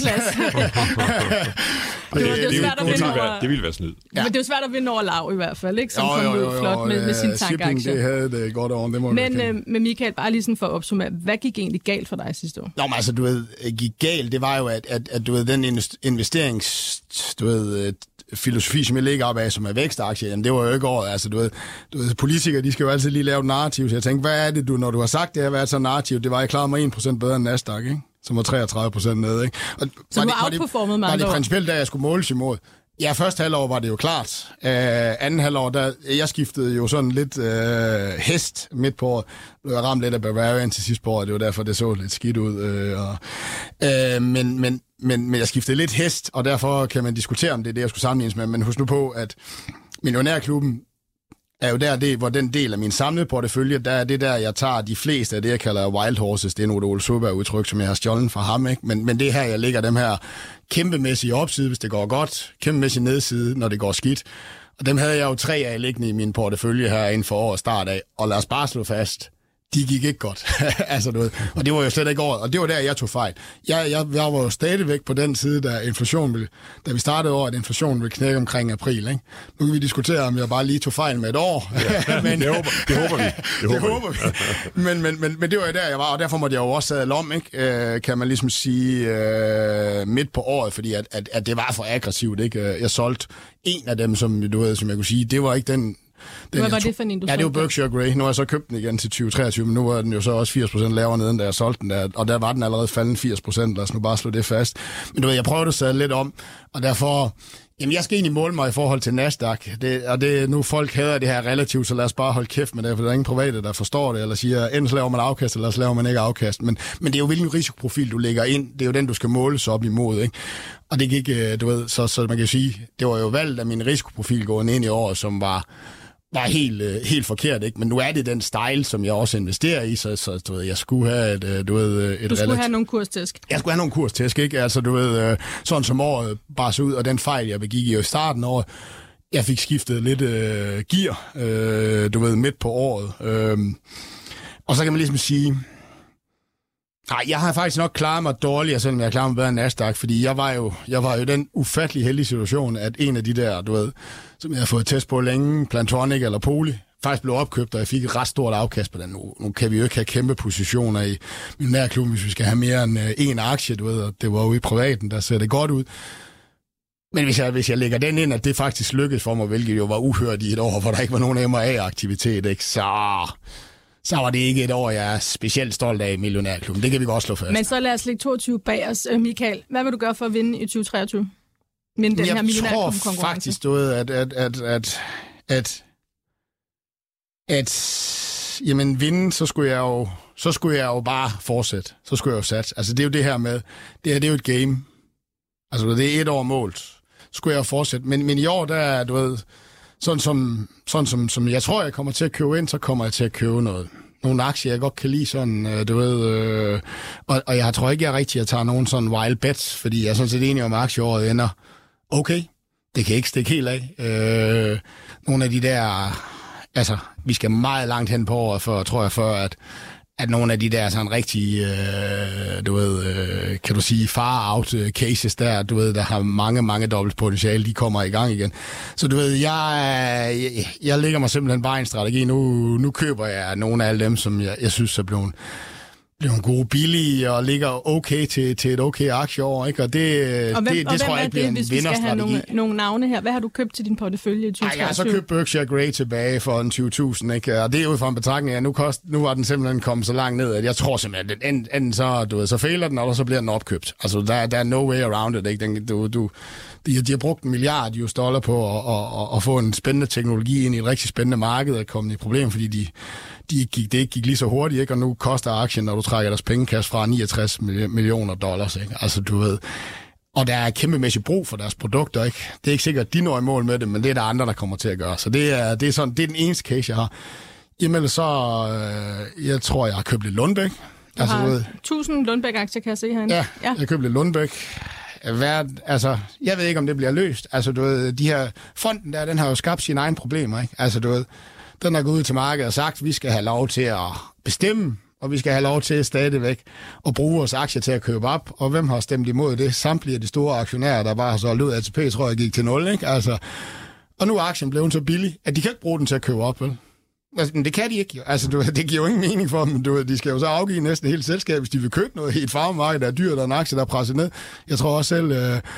Det ville være snyd. Ja. Men det er jo svært at vinde over Lav i hvert fald, ikke? Som kom ud flot med sin tankaktie. Det havde det godt over, det må men Michael, bare lige sådan for at opsummere, hvad gik egentlig galt for dig sidste år? Nå, men altså, du ved, gik galt, det var jo, at du ved, den investerings, du ved, filosofi, som jeg ligger op af, som er vækstaktier, jamen det var jo ikke året. Altså, du ved, politikere, de skal jo altid lige lave et narrativ, så jeg tænkte, hvad er det, når du har sagt det her, hvad er så narrativ? Det var, jeg klarede mig 1% bedre end Nasdaq, ikke? Som var 33% nede, ikke? Og så du har outperformet mange år? Var det principielt, da jeg skulle måles imod? Ja, første halvår var det jo klart. Anden halvår, jeg skiftede jo sådan lidt hest midt på året. Jeg ramte lidt af Bavarian til sidst på året, det var derfor, det så lidt skidt ud. Men jeg skiftede lidt hest, og derfor kan man diskutere, om det er det, jeg skulle sammenlignes med. Men husk nu på, at Millionærklubben er jo der, hvor den del af min samlede portefølje, der er det der, jeg tager de fleste af det, jeg kalder wild horses. Det er nogle Ole Soberg-udtryk, som jeg har stjålet fra ham, ikke? Men det er her, jeg lægger dem her kæmpemæssige opside, hvis det går godt, kæmpemæssige nedside, når det går skidt. Og dem havde jeg jo 3 af liggende i min portefølje her inden for årets start af. Og lad os bare slå fast, de gik ikke godt. Altså, du ved. Og det var jo slet ikke året. Og det var der, jeg tog fejl. Jeg var jo stadigvæk på den side, da vi startede året, at inflationen ville knække omkring april. Ikke? Nu kan vi diskutere, om jeg bare lige tog fejl med et år. Ja, men, det håber vi. Men det var jo der, jeg var, og derfor måtte jeg jo også sadle om, ikke? Kan man ligesom sige, midt på året, fordi at det var for aggressivt. Ikke? Jeg solgte en af dem, som du ved, som jeg kunne sige, det var ikke den. Hvad var det for en, du Ja, det var Berkshire Grey. Nu har jeg så købt den igen til 2023, men nu er den jo så også 80% lavere nede, end da jeg solgte den der. Og der var den allerede faldet 80%. Lad os nu bare slå det fast. Men du ved, jeg prøvede at sadle lidt om, og derfor... Jamen, jeg skal egentlig måle mig i forhold til Nasdaq. Nu folk hader det her relativt, så lad os bare holde kæft med det, for der er ingen private, der forstår det, eller siger, enten så laver man afkast, eller så laver man ikke afkast. Men det er jo hvilken risikoprofil, du lægger ind. Det er jo den, du skal måles op imod, ikke? Og det gik, du ved, så man kan sige, det var jo valgt af min risikoprofil gående ind i år, som var helt forkert, ikke? Men nu er det den style, som jeg også investerer i, så du ved, jeg skulle have Du skulle have nogle kurstæsk. Jeg skulle have nogle kurstæsk, ikke? Altså, du ved, sådan som året bare så ud, og den fejl, jeg begik i starten af året, jeg fik skiftet lidt gear, du ved, midt på året. Og så kan man ligesom sige, nej, jeg har faktisk nok klaret mig dårligere, selvom jeg klarer mig bedre end Nasdaq, fordi jeg var jo i den ufattelig heldige situation, at en af de der, du ved, som jeg har fået test på længe, Plantronic eller Poli, faktisk blev opkøbt, og jeg fik et ret stort afkast på den. Nu kan vi jo ikke have kæmpe positioner i millionærklubben, hvis vi skal have mere end én aktie, du ved, og det var jo i privaten, der ser det godt ud. Men hvis jeg lægger den ind, at det faktisk lykkedes for mig, hvilket jo var uhørt i et år, hvor der ikke var nogen M&A-aktivitet, ikke? Så var det ikke et år, jeg er specielt stolt af i millionærklubben. Det kan vi godt slå fast. Men så lad os lægge 22 bag os. Michael, hvad vil du gøre for at vinde i 2023? Men den her millionærklubben-konkurrence? Jeg tror faktisk, du ved, at jamen vinde, så skulle jeg jo bare fortsætte. Så skulle jeg jo satse. Altså det er jo det her med, det er jo et game. Altså det er 1 år målt. Så skulle jeg jo fortsætte. Men i år, der er, du ved, sådan som jeg tror, jeg kommer til at købe ind, så kommer jeg til at købe nogle aktier, jeg godt kan lide sådan, du ved, og jeg tror ikke, jeg tager nogen sådan wild bets, fordi jeg er sådan set enig om, aktieåret ender okay. Det kan ikke stikke helt af. Nogle af de der, altså, vi skal meget langt hen på året, før at nogle af de der sådan rigtige, du ved, kan du sige, far-out cases der, du ved, der har mange dobbelt potentiale, de kommer i gang igen. Så du ved, jeg lægger mig simpelthen bare en strategi. Nu køber jeg nogle af alle dem, som jeg synes er blevet gode billige og ligger okay til et okay aktieår, ikke? Og det tror jeg ikke bliver en vinderstrategi. Hvis vi skal have nogle navne her, hvad har du købt til din portefølje i 2023? Jeg har så købt Berkshire Grey tilbage for en 20.000, ikke? Og det er ud fra en betragtning, at nu var den simpelthen kommet så langt ned, at jeg tror simpelthen, at enten så, du ved, så fejler den, eller så bliver den opkøbt. Altså, der er no way around it, ikke? De har brugt $1 milliard på at få en spændende teknologi ind i et rigtig spændende marked og komme i problem, fordi det ikke gik lige så hurtigt, ikke? Og nu koster aktien, når du trækker deres pengekasse fra $69 millioner, ikke? Altså, du ved. Og der er kæmpemæssigt brug for deres produkter, ikke? Det er ikke sikkert, at de når i mål med det, men det er der andre, der kommer til at gøre. Så det er den eneste case, jeg har. Jamen så, jeg tror, jeg har købt lidt Lundbeck. Du har 1000 Lundbeck-aktier, kan jeg se herinde. Ja, jeg har købt lidt Lundbeck. Altså, jeg ved ikke, om det bliver løst. Altså, du ved, de her fonden der, den har jo skabt sine egne problemer, ikke? Altså, du ved, den har gået ud til markedet og sagt, at vi skal have lov til at bestemme, og vi skal have lov til stadigvæk at bruge vores aktier til at købe op. Og hvem har stemt imod det? Samtlige af de store aktionærer, der bare har solgt ud af ATP, tror jeg, gik til 0, ikke? Altså, og nu er aktien blevet så billig, at de kan ikke bruge den til at købe op, vel? Altså, men det kan de ikke. Altså, det giver jo ingen mening for dem. De skal jo så afgive næsten hele selskab, hvis de vil købe noget i et farvemarked, der er dyrt, og en aktie, der er presset ned. Jeg tror også selv,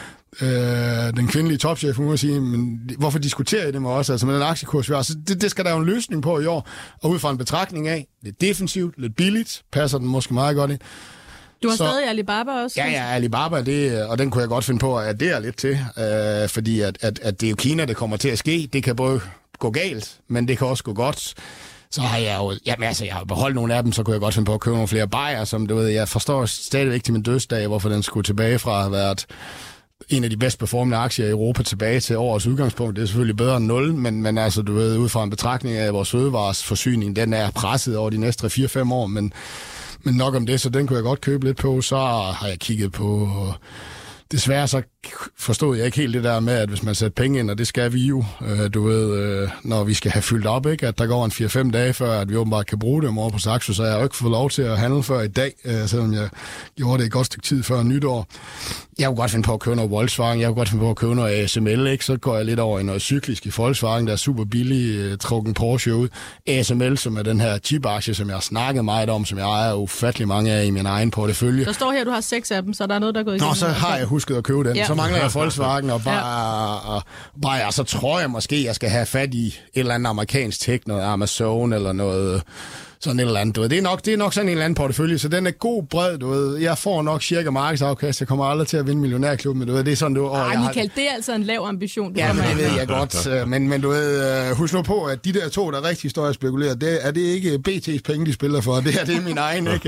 den kvindelige topchef, hun må sige, men hvorfor diskuterer I det med os? Altså, med den aktiekurs, vi har. Så det skal der jo en løsning på i år. Og ud fra en betragtning af, lidt defensivt, lidt billigt, passer den måske meget godt ind. Du har stadig Alibaba også? Ja, Alibaba, og den kunne jeg godt finde på at addere lidt til, fordi at det er jo Kina, det kommer til at ske. Det kan både gå galt, men det kan også gå godt. Så har jeg jo, jeg har beholdt nogle af dem, så kunne jeg godt finde på at købe nogle flere bajer, som du ved, jeg forstår stadigvæk til min dødsdag, hvorfor den skulle tilbage fra at have været en af de bedst performende aktier i Europa tilbage til årets udgangspunkt. Det er selvfølgelig bedre end 0, men altså, du ved, ud fra en betragtning af vores fødevaresforsyning, den er presset over de næste 3-4-5 år, men nok om det, så den kunne jeg godt købe lidt på. Så har jeg kigget på. Desværre så forstod jeg ikke helt det der med, at hvis man sætter penge ind, og det skal vi jo, du ved, når vi skal have fyldt op, ikke? At der går en 4-5 dage, før at vi åbenbart kan bruge dem over på Saxo, så jeg har jo ikke fået lov til at handle før i dag, selvom jeg gjorde det et godt stykke tid før nytår. Jeg kunne godt finde på at købe noget Volkswagen, jeg kunne godt finde på at købe noget ASML, ikke? Så går jeg lidt over i noget cyklisk i Volkswagen, der er super billig, trukken Porsche ud. ASML, som er den her chip-aktie, som jeg har snakket meget om, som jeg ejer ufattelig mange af i min egen portefølje. Der står her, at du har 6 af dem, så der er noget, der er gået igennem. Nå, så har jeg husket at købe den. Ja. Så mangler jeg Volkswagen og bare så tror jeg måske, jeg skal have fat i et eller andet amerikansk tech, noget Amazon eller noget sådan et eller andet. Du ved. Det er nok sådan en eller anden portefølje, så den er god bred, du ved. Jeg får nok cirka markedsafkast, jeg kommer aldrig til at vinde millionærklubben, men du ved, det er sådan, du... Michael, det er altså en lav ambition. Ja, det ved jeg godt, men du ved, husk nu på, at de der to, der rigtig står og spekulerer, er det ikke BT's penge, de spiller for, det er min egen, ikke?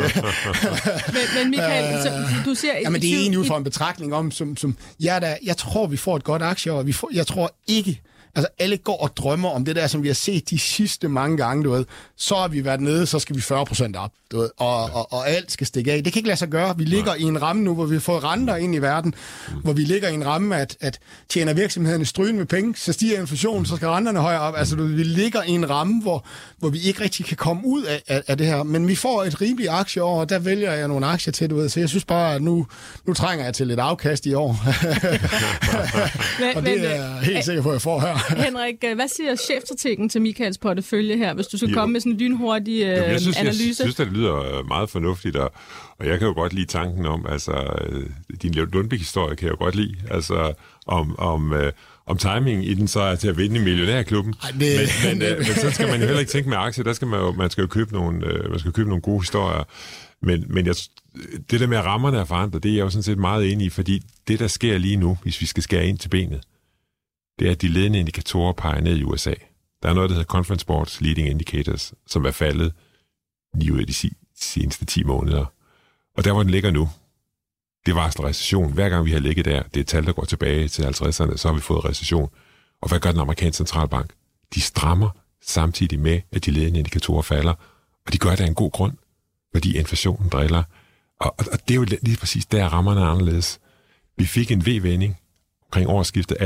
men Michael, du siger... Jamen, det er egentlig ud fra en betragtning om, som jeg tror, vi får et godt aktieår, jeg tror ikke... Altså, alle går og drømmer om det der, som vi har set de sidste mange gange, du ved. Så har vi været nede, så skal vi 40% op, du ved. Og alt skal stikke af. Det kan ikke lade sig gøre. Vi ligger i en ramme nu, hvor vi får renter ind i verden, hvor vi ligger i en ramme, at tjener virksomhederne strygen med penge, så stiger inflationen, så skal renterne højere op. Altså, vi ligger i en ramme, hvor vi ikke rigtig kan komme ud af det her. Men vi får et rimeligt aktieår, og der vælger jeg nogle aktier til, du ved. Så jeg synes bare, at nu trænger jeg til lidt afkast i år. Og det er jeg helt sikker på, at jeg får her. Henrik, hvad siger chefstrategen til Michaels portefølje her, hvis du skal komme med sådan en lynhurtig analyse? Jeg synes, det lyder meget fornuftigt, og jeg kan jo godt lide tanken om, altså, din Lundbæk-historie kan jeg jo godt lide, altså, om timingen i den så er til at vinde i millionærklubben. Men så skal man jo heller ikke tænke med aktier, der skal man skal jo købe nogle gode historier. Men det der med rammerne er forandret, det er jeg jo sådan set meget enig i, fordi det, der sker lige nu, hvis vi skal skære ind til benet, det er, at de ledende indikatorer peger ned i USA. Der er noget, der hedder Conference Board's Leading Indicators, som er faldet 9 ud af de seneste 10 måneder. Og der, hvor den ligger nu, det varsler recession. Hver gang vi har ligget der, det er et tal, der går tilbage til 50'erne, så har vi fået recession. Og hvad gør den amerikanske centralbank? De strammer samtidig med, at de ledende indikatorer falder, og de gør det af en god grund, fordi inflationen driller. Og det er jo lige præcis der, rammerne er anderledes. Vi fik en V-vending omkring årsskiftet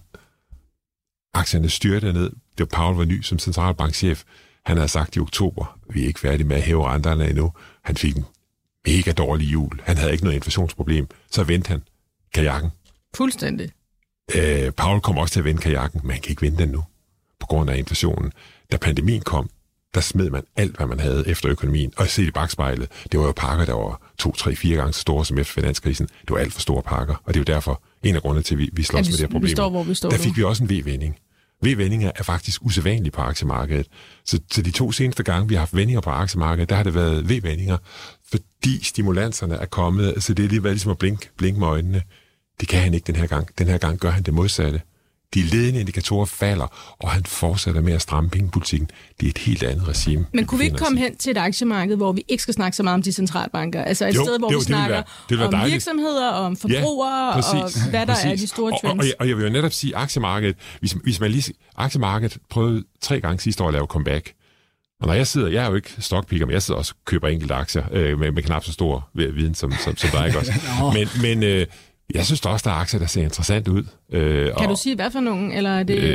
18-19. Aktierne styrte ned. Det var Powell var ny som centralbankchef. Han havde sagt i oktober, vi er ikke færdige med at hæve renterne endnu. Han fik en mega dårlig jul. Han havde ikke noget inflationsproblem. Så vendte han kajakken. Fuldstændig. Powell kom også til at vende kajakken, men han kan ikke vende den nu, på grund af inflationen. Da pandemien kom, der smed man alt, hvad man havde efter økonomien. Og set i bagspejlet, det var jo pakker, der var 2, 3, 4 gange så store som efter finanskrisen. Det var alt for store pakker, og det er jo derfor en af grundene til, at vi slås med det her problem. Vi står, hvor vi står der fik vi også en V-vending. V-vendinger er faktisk usædvanlige på aktiemarkedet. Så de 2 seneste gange, vi har haft vendinger på aktiemarkedet, der har det været V-vendinger, fordi stimulanserne er kommet, så det er lige været ligesom at blinke med øjnene. Det kan han ikke den her gang. Den her gang gør han det modsatte. De ledende indikatorer falder, og han fortsætter med at stramme pengepolitikken. Det er et helt andet regime. Men kunne vi ikke komme hen til et aktiemarked, hvor vi ikke skal snakke så meget om de centralbanker? Altså et sted, hvor vi snakker om virksomheder, om forbrugere, og hvad der er de store trends. Og jeg vil jo netop sige, aktiemmarkedet, hvis man lige... Aktiemmarkedet prøvede 3 gange sidste år at lave comeback. Og når jeg er jo ikke stockpicker, men jeg sidder også og køber enkelte aktier med knap så stor viden som dig, ikke også? Men jeg synes også, der er aktier, der ser interessant ud. Kan du sige, hvad for nogen? Eller er det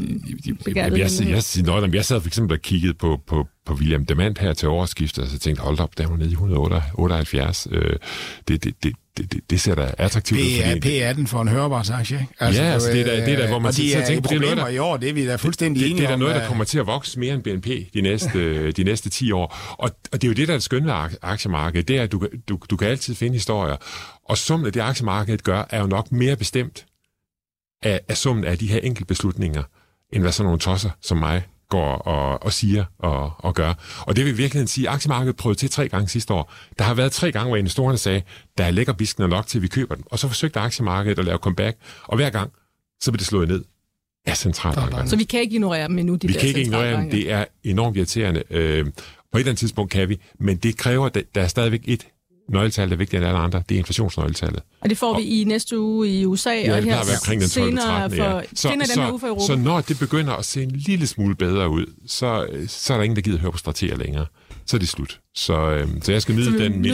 jeg sad for eksempel og kiggede på William Demant her til årsskiftet, og så tænkte, hold op, der var nede i 178. Det ser da attraktivt ud. P18 for en hørebarsaktie, ikke? Altså, ja, altså, det er der, hvor man tænker på, det er noget, der, i år, det er vi da fuldstændig enige om. Det er der noget, der kommer til at vokse mere end BNP de næste 10 år. Og det er jo det, der er det skønne ved aktiemarkedet, det er, at du kan altid finde historier. Og summen af det, aktiemarkedet gør, er jo nok mere bestemt af summen af de her enkelte beslutninger, end hvad sådan nogle tosser som mig går og siger og gør. Og det vil i virkeligheden sige, at aktiemarkedet prøvede til 3 gange sidste år. Der har været 3 gange, hvor investorerne sagde, der er lækkerbisken nok til, at vi køber den. Og så forsøgte aktiemarkedet at lave comeback, og hver gang, så bliver det slået ned af centralbankerne. Så vi kan ikke ignorere dem endnu, vi kan ikke ignorere dem. Det er enormt irriterende. På et eller andet tidspunkt kan vi, men det kræver, at der er stadigvæk et nøgletal, der er vigtigere end alle andre, det er inflationsnøgletallet. Og det får vi i næste uge i USA, og her omkring den 12. 13. Ja. Så når det begynder at se en lille smule bedre ud, så er der ingen, der gider høre på strateger længere. Så er det slut. Så jeg skal nyde den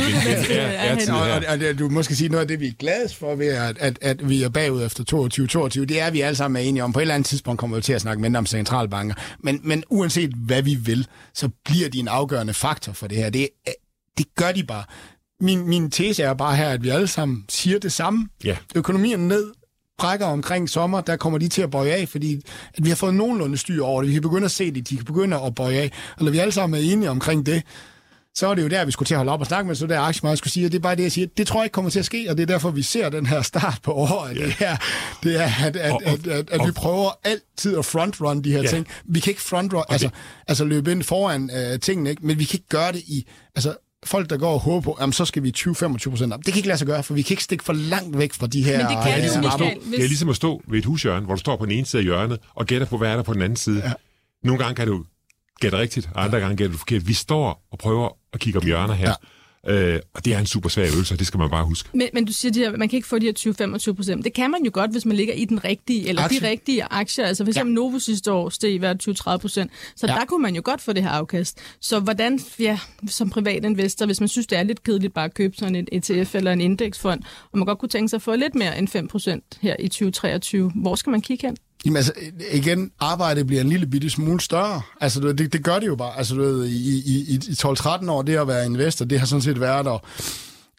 ærtid. Du måske sige noget af det, vi er gladest for ved, at vi er bagud efter 22. Det er, at vi alle sammen er enige om. På et eller andet tidspunkt kommer vi til at snakke mindre om centralbanker. Men uanset hvad vi vil, så bliver de en afgørende faktor for det her. Det gør de bare. Min tese er bare her, at vi alle sammen siger det samme. Ja. Økonomien ned, brækker omkring sommer, der kommer de til at bøje af, fordi at vi har fået nogenlunde styr over det. Vi kan begynde at se det, de kan begynde at bøje af. Og når vi alle sammen er enige omkring det, så er det jo der, vi skulle til at holde op og snakke med, så der aktiemarkedet skulle sige, at det er bare det, jeg siger. Det tror jeg ikke kommer til at ske, og det er derfor, vi ser den her start på året. Yeah. Det er, at vi prøver altid at frontrun de her ting. Vi kan ikke frontrun, altså løbe ind foran tingene, ikke? Men vi kan ikke gøre det i... folk, der går og håber på, jamen, så skal vi 20-25% op. Det kan ikke lade sig gøre, for vi kan ikke stikke for langt væk fra de her... Men det kan det er ligesom at stå ved et hushjørne, hvor du står på den ene side af hjørnet, og gætter på, hvad er der på den anden side. Ja. Nogle gange kan du gætte rigtigt, og andre gange gætter du forkert. Vi står og prøver at kigge om hjørner her. Ja. Og det er en super svær øvelse, og det skal man bare huske. Men du siger, at man kan ikke få de her 20-25%. Det kan man jo godt, hvis man ligger i den rigtige, eller de rigtige aktier. Altså for eksempel Novo sidste år steg hvert 20-30%. Så der kunne man jo godt få det her afkast. Så hvordan, som privat investor, hvis man synes, det er lidt kedeligt bare at købe sådan en ETF eller en indeksfond, og man godt kunne tænke sig at få lidt mere end 5% her i 2023, hvor skal man kigge hen? Jamen altså, igen, arbejdet bliver en lille bitte smule større. Altså, det gør det jo bare. Altså, du ved, i 12-13 år, det at være investor, det har sådan set været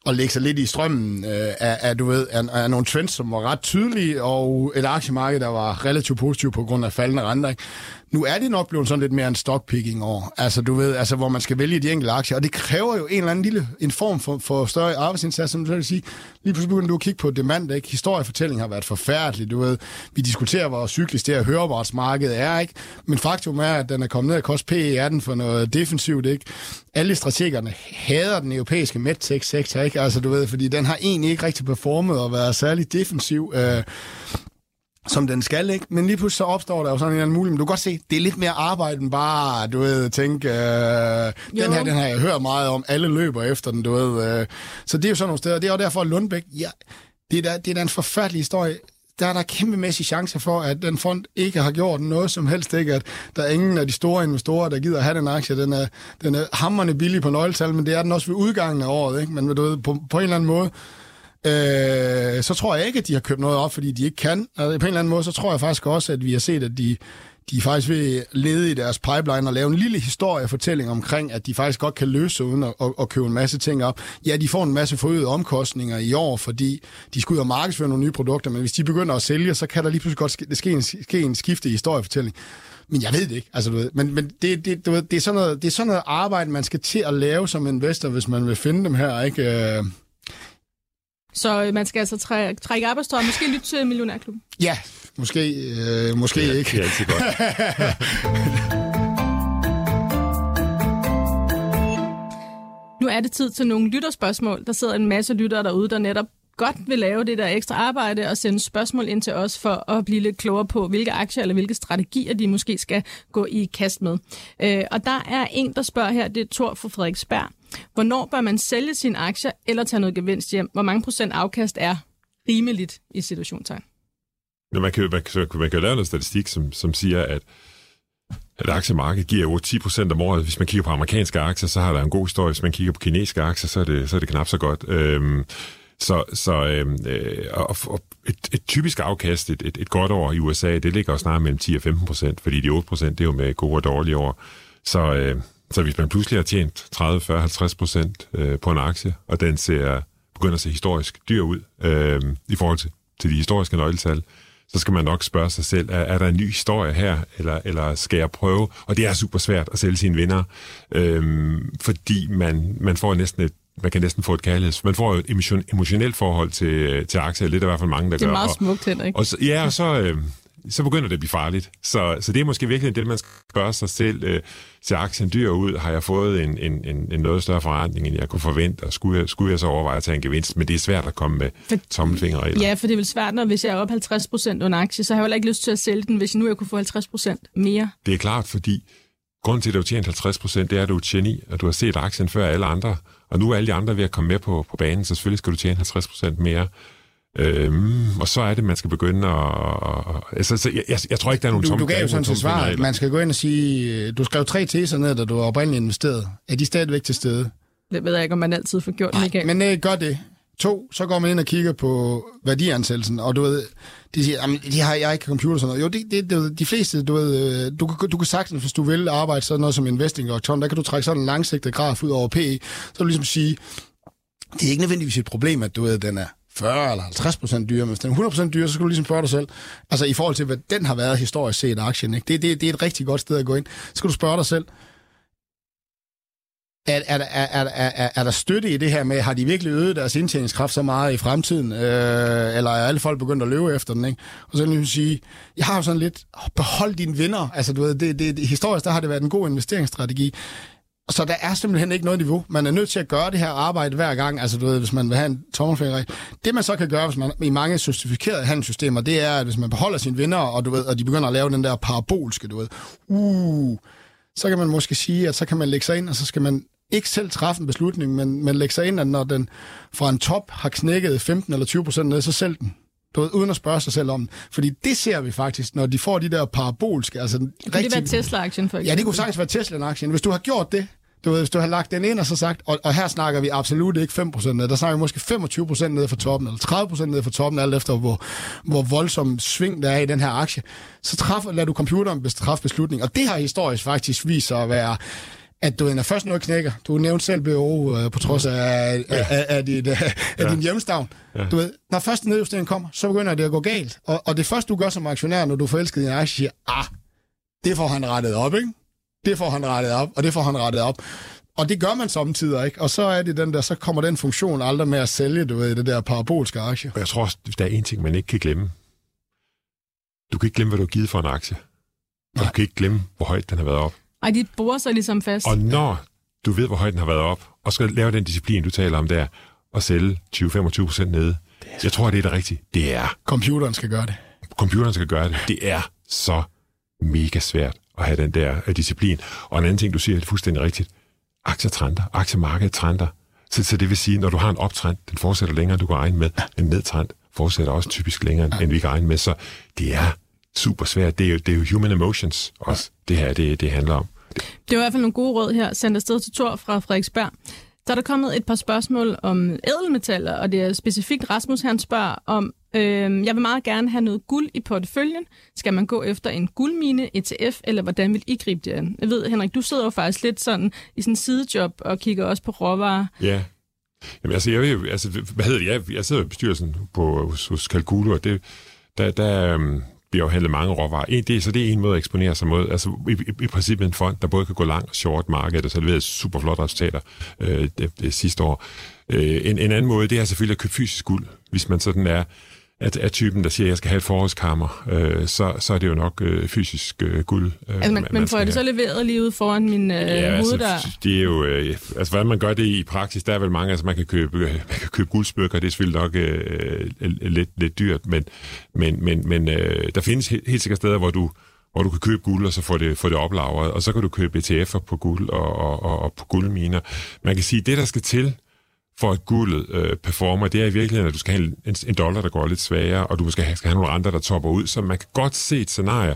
at lægge sig lidt i strømmen af nogle trends, som var ret tydelige, og et aktiemarked, der var relativt positivt på grund af faldende renter, ikke? Nu er det nok blevet sådan lidt mere en stockpicking over, altså hvor man skal vælge de enkelte aktier, og det kræver jo en eller anden en form for større arbejdsindsats, som du vil sige. Lige pludselig begynder du at kigge på demand, ikke? Historiefortælling har været forfærdelig, vi diskuterer, hvor cyklisk det her høreapparsmarked er, ikke? Men faktum er, at den er kommet ned og koste PE er den for noget defensivt, ikke? Alle strategerne hader den europæiske medtech-sektor, ikke? Altså, fordi den har egentlig ikke rigtig performet og været særlig defensiv, som den skal, ikke? Men lige pludselig så opstår der jo sådan en eller anden mulighed. Men du kan godt se, det er lidt mere arbejde end bare, tænke, den har jeg hørt meget om, alle løber efter den, Så det er jo sådan nogle steder. Det er jo derfor, at Lundbæk, det er da en forfærdelig historie. Der er der kæmpemæssige chancer for, at den fond ikke har gjort noget som helst, ikke? At der er ingen af de store investorer, der gider have den aktie. Den er hamrende billig på nøgletal, men det er den også ved udgangen af året, ikke? Men på en eller anden måde, så tror jeg ikke, at de har købt noget op, fordi de ikke kan. Altså, på en eller anden måde, så tror jeg faktisk også, at vi har set, at de er faktisk ved lede i deres pipeline og lave en lille historiefortælling omkring, at de faktisk godt kan løse uden at købe en masse ting op. Ja, de får en masse forøgede omkostninger i år, fordi de skal ud og markedsføre nogle nye produkter, men hvis de begynder at sælge, så kan der lige pludselig godt ske en skifte i historiefortælling. Men jeg ved det ikke. Altså, men det er sådan noget arbejde, man skal til at lave som investor, hvis man vil finde dem her, ikke? Så man skal altså trække arbejdstøjet, måske lytte til Millionærklubben? Ja, måske ikke. Det er altid godt. Nu er det tid til nogle lytterspørgsmål. Der sidder en masse lyttere derude, der netop godt vil lave det der ekstra arbejde og sende spørgsmål ind til os for at blive lidt klogere på, hvilke aktier eller hvilke strategier de måske skal gå i kast med. Og der er en, der spørger her, det er Thor fra Frederiksberg. Hvornår bør man sælge sine aktier eller tage noget gevinst hjem? Hvor mange procent afkast er rimeligt i situationstegn? Man kan jo lave noget statistik, som siger, at aktiemarkedet giver over 10% om året. Hvis man kigger på amerikanske aktier, så har der en god historie. Hvis man kigger på kinesiske aktier, så er det knap så godt. Et typisk afkast, et godt år i USA, det ligger jo snart mellem 10 og 15%, fordi de 8%, det er jo med gode og dårlige år. Så hvis man pludselig har tjent 30, 40, 50% på en aktie, og den begynder at se historisk dyr ud i forhold til de historiske nøgletal, så skal man nok spørge sig selv, er der en ny historie her, eller skal jeg prøve? Og det er super svært at sælge sine vinder, fordi man får man kan næsten få et kærligheds. Man får et emotionelt forhold til aktier, det er der i hvert fald mange, der gør. Det er meget smukt, Henrik. Og så begynder det at blive farligt. Så det er måske virkelig det, man skal spørge sig selv. Ser aktien dyr ud? Har jeg fået en noget større forretning, end jeg kunne forvente? Og skulle jeg så overveje at tage en gevinst? Men det er svært at komme med tommelfingre i. Ja, for det er vel svært, når hvis jeg er op 50% af en aktie, så har jeg heller ikke lyst til at sælge den, hvis nu jeg kunne få 50% mere. Det er klart, fordi grunden til, at du har tjent 50%, det er, at du er et geni, og du har set aktien før alle andre. Og nu er alle de andre ved at komme med på banen, så selvfølgelig skal du tjene 50% mere. Og så er det, man skal begynde at... Jeg tror ikke, der er nogen tomme... Du gav jo sådan til svar, at man skal gå ind og sige... Du skrev 3 teser ned, da du var oprindeligt investeret. Er de stadigvæk til stede? Det ved jeg ikke, om man altid får gjort. Nej, men gør det. 2, så går man ind og kigger på værdiansættelsen, og du ved, de siger, jeg ikke computer sådan noget. Jo, det de fleste, du kan sagtens, hvis du vil arbejde sådan noget som investing og der kan du trække sådan en langsigtet graf ud over PE, så du ligesom sige, det er ikke nødvendigvis et problem, at den er 40 eller 50% dyre, men hvis den er 100% dyre, så skal du ligesom spørge dig selv, altså i forhold til, hvad den har været historisk set aktien, ikke? Det er et rigtig godt sted at gå ind. Så skal du spørge dig selv, er der støtte i det her med, har de virkelig øget deres indtjeningskraft så meget i fremtiden, eller er alle folk begyndt at løbe efter den, ikke? Og så vil jeg sige, jeg har jo sådan lidt, behold dine vinder, altså du ved, historisk der har det været en god investeringsstrategi, så der er simpelthen ikke noget niveau. Man er nødt til at gøre det her arbejde hver gang, altså du ved, hvis man vil have en tommelfinger. Det man så kan gøre, hvis man i mange certificerede handelssystemer, det er, at hvis man beholder sine vinder, og du ved, og de begynder at lave den der parabolske, du ved, så kan man måske sige, at så kan man lægge sig ind, og så skal man ikke selv træffe en beslutning, men lægge sig ind, at når den fra en top har knækket 15 eller 20% ned, så sælg den. Du ved, uden at spørge sig selv om den. Fordi det ser vi faktisk, når de får de der parabolske... Altså, det være Tesla-aktien for eksempel? Ja, det kunne sagtens være Tesla-aktien. Hvis du har gjort det, du ved, hvis du har lagt den ind og så sagt, og her snakker vi absolut ikke 5% ned, der snakker vi måske 25% ned fra toppen, eller 30% ned fra toppen, alt efter hvor voldsom sving der er i den her aktie, så lader du computeren træffe beslutning. Og det har historisk faktisk vist sig at være at du når først noget knækker, du nævnte selv BO på trods af din hjemstavn. Ja. Du ved, når først nedjusteringen kommer, så begynder det at gå galt. Og det første, du gør som aktionær, når du forelsker din aktie, siger, det får han rettet op, ikke? Det får han rettet op, og det får han rettet op. Og det gør man samtidig, ikke? Og så er det den der, så kommer den funktion aldrig med at sælge, du ved, det der parabolske aktie. Og jeg tror også, der er en ting, man ikke kan glemme. Du kan ikke glemme, hvad du har givet for en aktie. Og du kan ikke glemme, hvor højt den har været op. Ej, de borer sig ligesom fast. Og når du ved, hvor højt den har været op, og skal lave den disciplin, du taler om der, og sælge 20-25% nede, jeg tror, det er det rigtige. Det er... Computeren skal gøre det. Computeren skal gøre det. Det er så mega svært at have den der disciplin. Og en anden ting, du siger, er fuldstændig rigtigt. Aktietrender, aktiemarkedet trender. Så det vil sige, når du har en optrend, den fortsætter længere, end du kan regne med. En nedtrend fortsætter også typisk længere, end vi kan regne med. Så det er super svært. Det er jo human emotions også, det her, det handler om. Det var i hvert fald nogle gode råd her, sendt afsted til Thor fra Frederiksberg. Så er der kommet et par spørgsmål om ædelmetaller, og det er specifikt Rasmus, han spørger om, jeg vil meget gerne have noget guld i porteføljen. Skal man gå efter en guldmine, ETF, eller hvordan vil I gribe det an? Jeg ved, Henrik, du sidder jo faktisk lidt sådan i sådan en sidejob og kigger også på råvarer. Ja. Jamen altså, jeg sidder i bestyrelsen hos Calculo, og der bliver jo handlet mange råvarer. Så det er en måde at eksponere sig mod. Altså i princippet en fond, der både kan gå langt og short market, og så leverer super flotte resultater det sidste år. En anden måde, det er selvfølgelig at købe fysisk guld. Hvis man sådan er typen, der siger, at jeg skal have et forårskammer, så er det jo nok fysisk guld. Men får jeg det så leveret lige ud foran min hoved der? Det er jo, hvordan man gør det i praksis, der er vel mange, altså man kan købe guldspøkker, det er selvfølgelig nok lidt dyrt, men der findes helt sikkert steder, hvor du kan købe guld, og så få det oplagret, og så kan du købe ETF'er på guld og på guldminer. Man kan sige, det der skal til, for at guldet performer, det er i virkeligheden, at du skal have en dollar, der går lidt svagere, og du skal have nogle renter, der topper ud. Så man kan godt se et scenarie,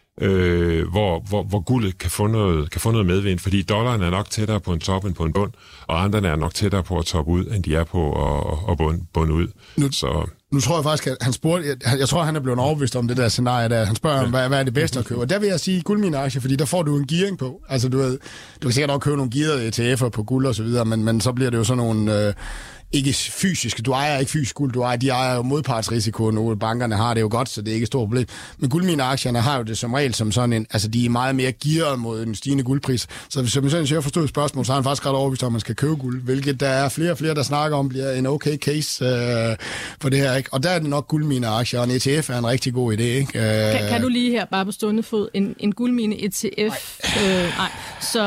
hvor guldet kan få noget medvind, fordi dollaren er nok tættere på en top end på en bund, og renterne er nok tættere på at toppe ud, end de er på at bunde ud. Nu tror jeg faktisk, at han spurgte, jeg tror, han er blevet overbevist om det der scenarie der. Han spørger, hvad er det bedste at købe? Og der vil jeg sige guldmineaktier, fordi der får du en gearing på. Altså, du kan sikkert også købe nogle gearede ETF'er på guld og så videre, men så bliver det jo sådan nogle... ikke fysisk. Du ejer ikke fysisk guld. De ejer jo modpartsrisiko. Nogle bankerne har det jo godt, så det er ikke et stort problem. Men guldmineaktierne har jo det som regel som sådan en... Altså, de er meget mere gearet mod en stigende guldpris. Så hvis jeg forstod et spørgsmål, så har han faktisk ret overbevist om, at man skal købe guld. Hvilket der er flere og flere, der snakker om, bliver en okay case for det her, ikke? Og der er det nok guldmineaktier, og en ETF er en rigtig god idé, ikke? Kan du lige her bare på stående fod en guldmine ETF? Nej. Så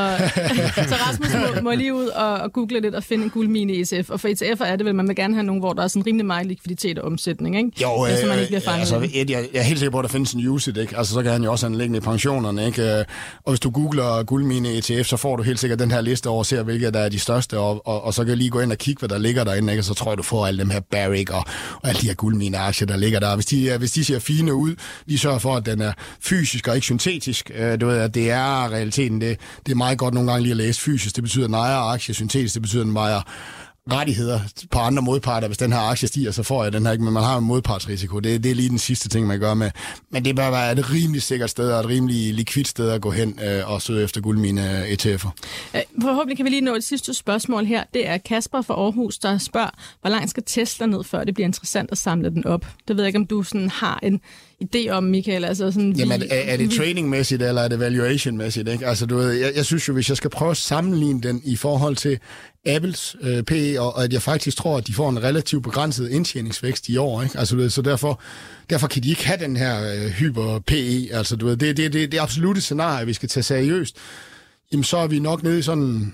Rasmus må lige ud og google lidt og finde en guldmine ETF. Og for ETF'er er det vel, man vil gerne have nogen, hvor der er sådan rimelig meget likviditet og omsætning, ikke? Jo, så man ikke bliver fanget. Altså, jeg er helt sikker på, at der findes en UCIT, ikke? Altså, så kan han jo også anlægge i pensionerne, ikke? Og hvis du googler guldmine ETF, så får du helt sikkert den her liste over, ser hvilke der er de største, og så kan jeg lige gå ind og kigge, hvad der ligger derinde, ikke? Og så tror jeg, du får alle dem her Barrick og alle de her guldmineaktier, der ligger der. Hvis de ser fine ud, de sørger for, at den er fysisk og ikke syntetisk. Du ved, at det er realiteten. Det er meget godt nogle gange lige at læse fysisk. Det betyder, at den ejer aktie. Syntetisk, det betyder, at den ejer rettigheder på andre modparter. Hvis den her aktie stiger, så får jeg den her ikke, men man har en modpartsrisiko. Det er lige den sidste ting, man gør med. Men det bør være et rimelig sikkert sted og et rimelig likvidt sted at gå hen og søge efter guldmine ETF'er. Forhåbentlig kan vi lige nå et sidste spørgsmål her. Det er Kasper fra Aarhus, der spørger, hvor langt skal Tesla ned, før det bliver interessant at samle den op? Det ved jeg ikke, om du sådan har en idé om, Michael. Altså sådan, jamen, er det tradingmæssigt, eller er det valuation-mæssigt? Ikke? Altså, du ved, jeg synes jo, hvis jeg skal prøve at sammenligne den i forhold til Apples PE, og at jeg faktisk tror, at de får en relativt begrænset indtjeningsvækst i år. Ikke? Altså, du ved, så derfor kan de ikke have den her hyper-PE. Altså, du ved, det er absolut scenarie, vi skal tage seriøst. Jamen, så er vi nok nede i sådan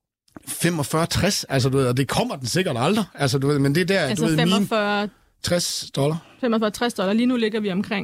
45-60, altså, du ved, og det kommer den sikkert aldrig. Altså, du ved, men det er der, altså, du ved, $45 $45. Lige nu ligger vi omkring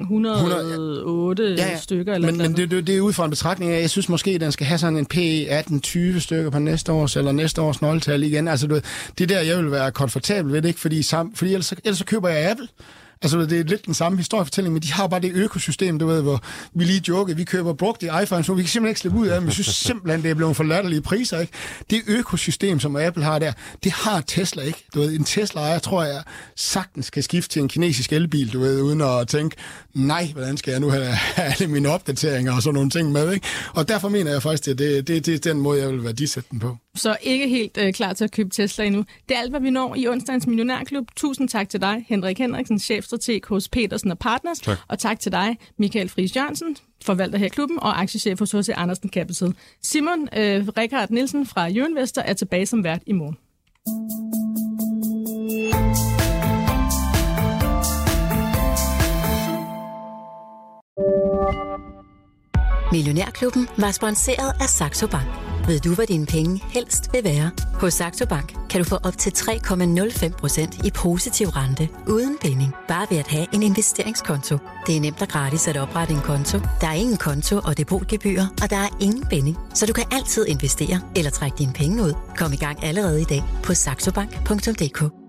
108 stykker. Eller men det er ud fra en betragtning af, jeg synes måske, at den skal have sådan en PE 18-20 stykker på næste års, eller næste års nøgletal igen. Altså, det er der, jeg vil være komfortabel ved det, ikke? Fordi ellers så køber jeg Apple. Altså, det er lidt den samme historiefortælling, men de har bare det økosystem, du ved, hvor vi lige joker, vi køber brugte iPhones, så vi kan simpelthen ikke slippe ud af dem. Vi synes simpelthen, det er blevet for latterlige priser, ikke? Det økosystem, som Apple har der, det har Tesla ikke. Du ved, en Tesla-ejer, tror jeg, sagtens kan skifte til en kinesisk elbil, du ved, uden at tænke, nej, hvordan skal jeg nu have alle mine opdateringer og sådan nogle ting med, ikke? Og derfor mener jeg faktisk, at det er den måde, jeg vil værdisætte den på. Så ikke helt klar til at købe Tesla endnu. Det er alt, hvad vi når i onsdagens Millionærklub. Tusind tak til dig, Henrik Henriksen, chefstrateg hos Petersen & Partners. Tak. Og tak til dig, Michael Friis Jørgensen, forvalter her i klubben, og aktiechef hos H.C. Andersen Capital. Simon Rikard Nielsen fra Euroinvestor er tilbage som vært i morgen. Millionærklubben var sponsoreret af Saxo Bank. Ved du, hvad dine penge helst vil være? Hos Saxo Bank kan du få op til 3,05% i positiv rente uden binding. Bare ved at have en investeringskonto. Det er nemt og gratis at oprette en konto. Der er ingen konto og depotgebyrer, og der er ingen binding. Så du kan altid investere eller trække dine penge ud. Kom i gang allerede i dag på saxobank.dk.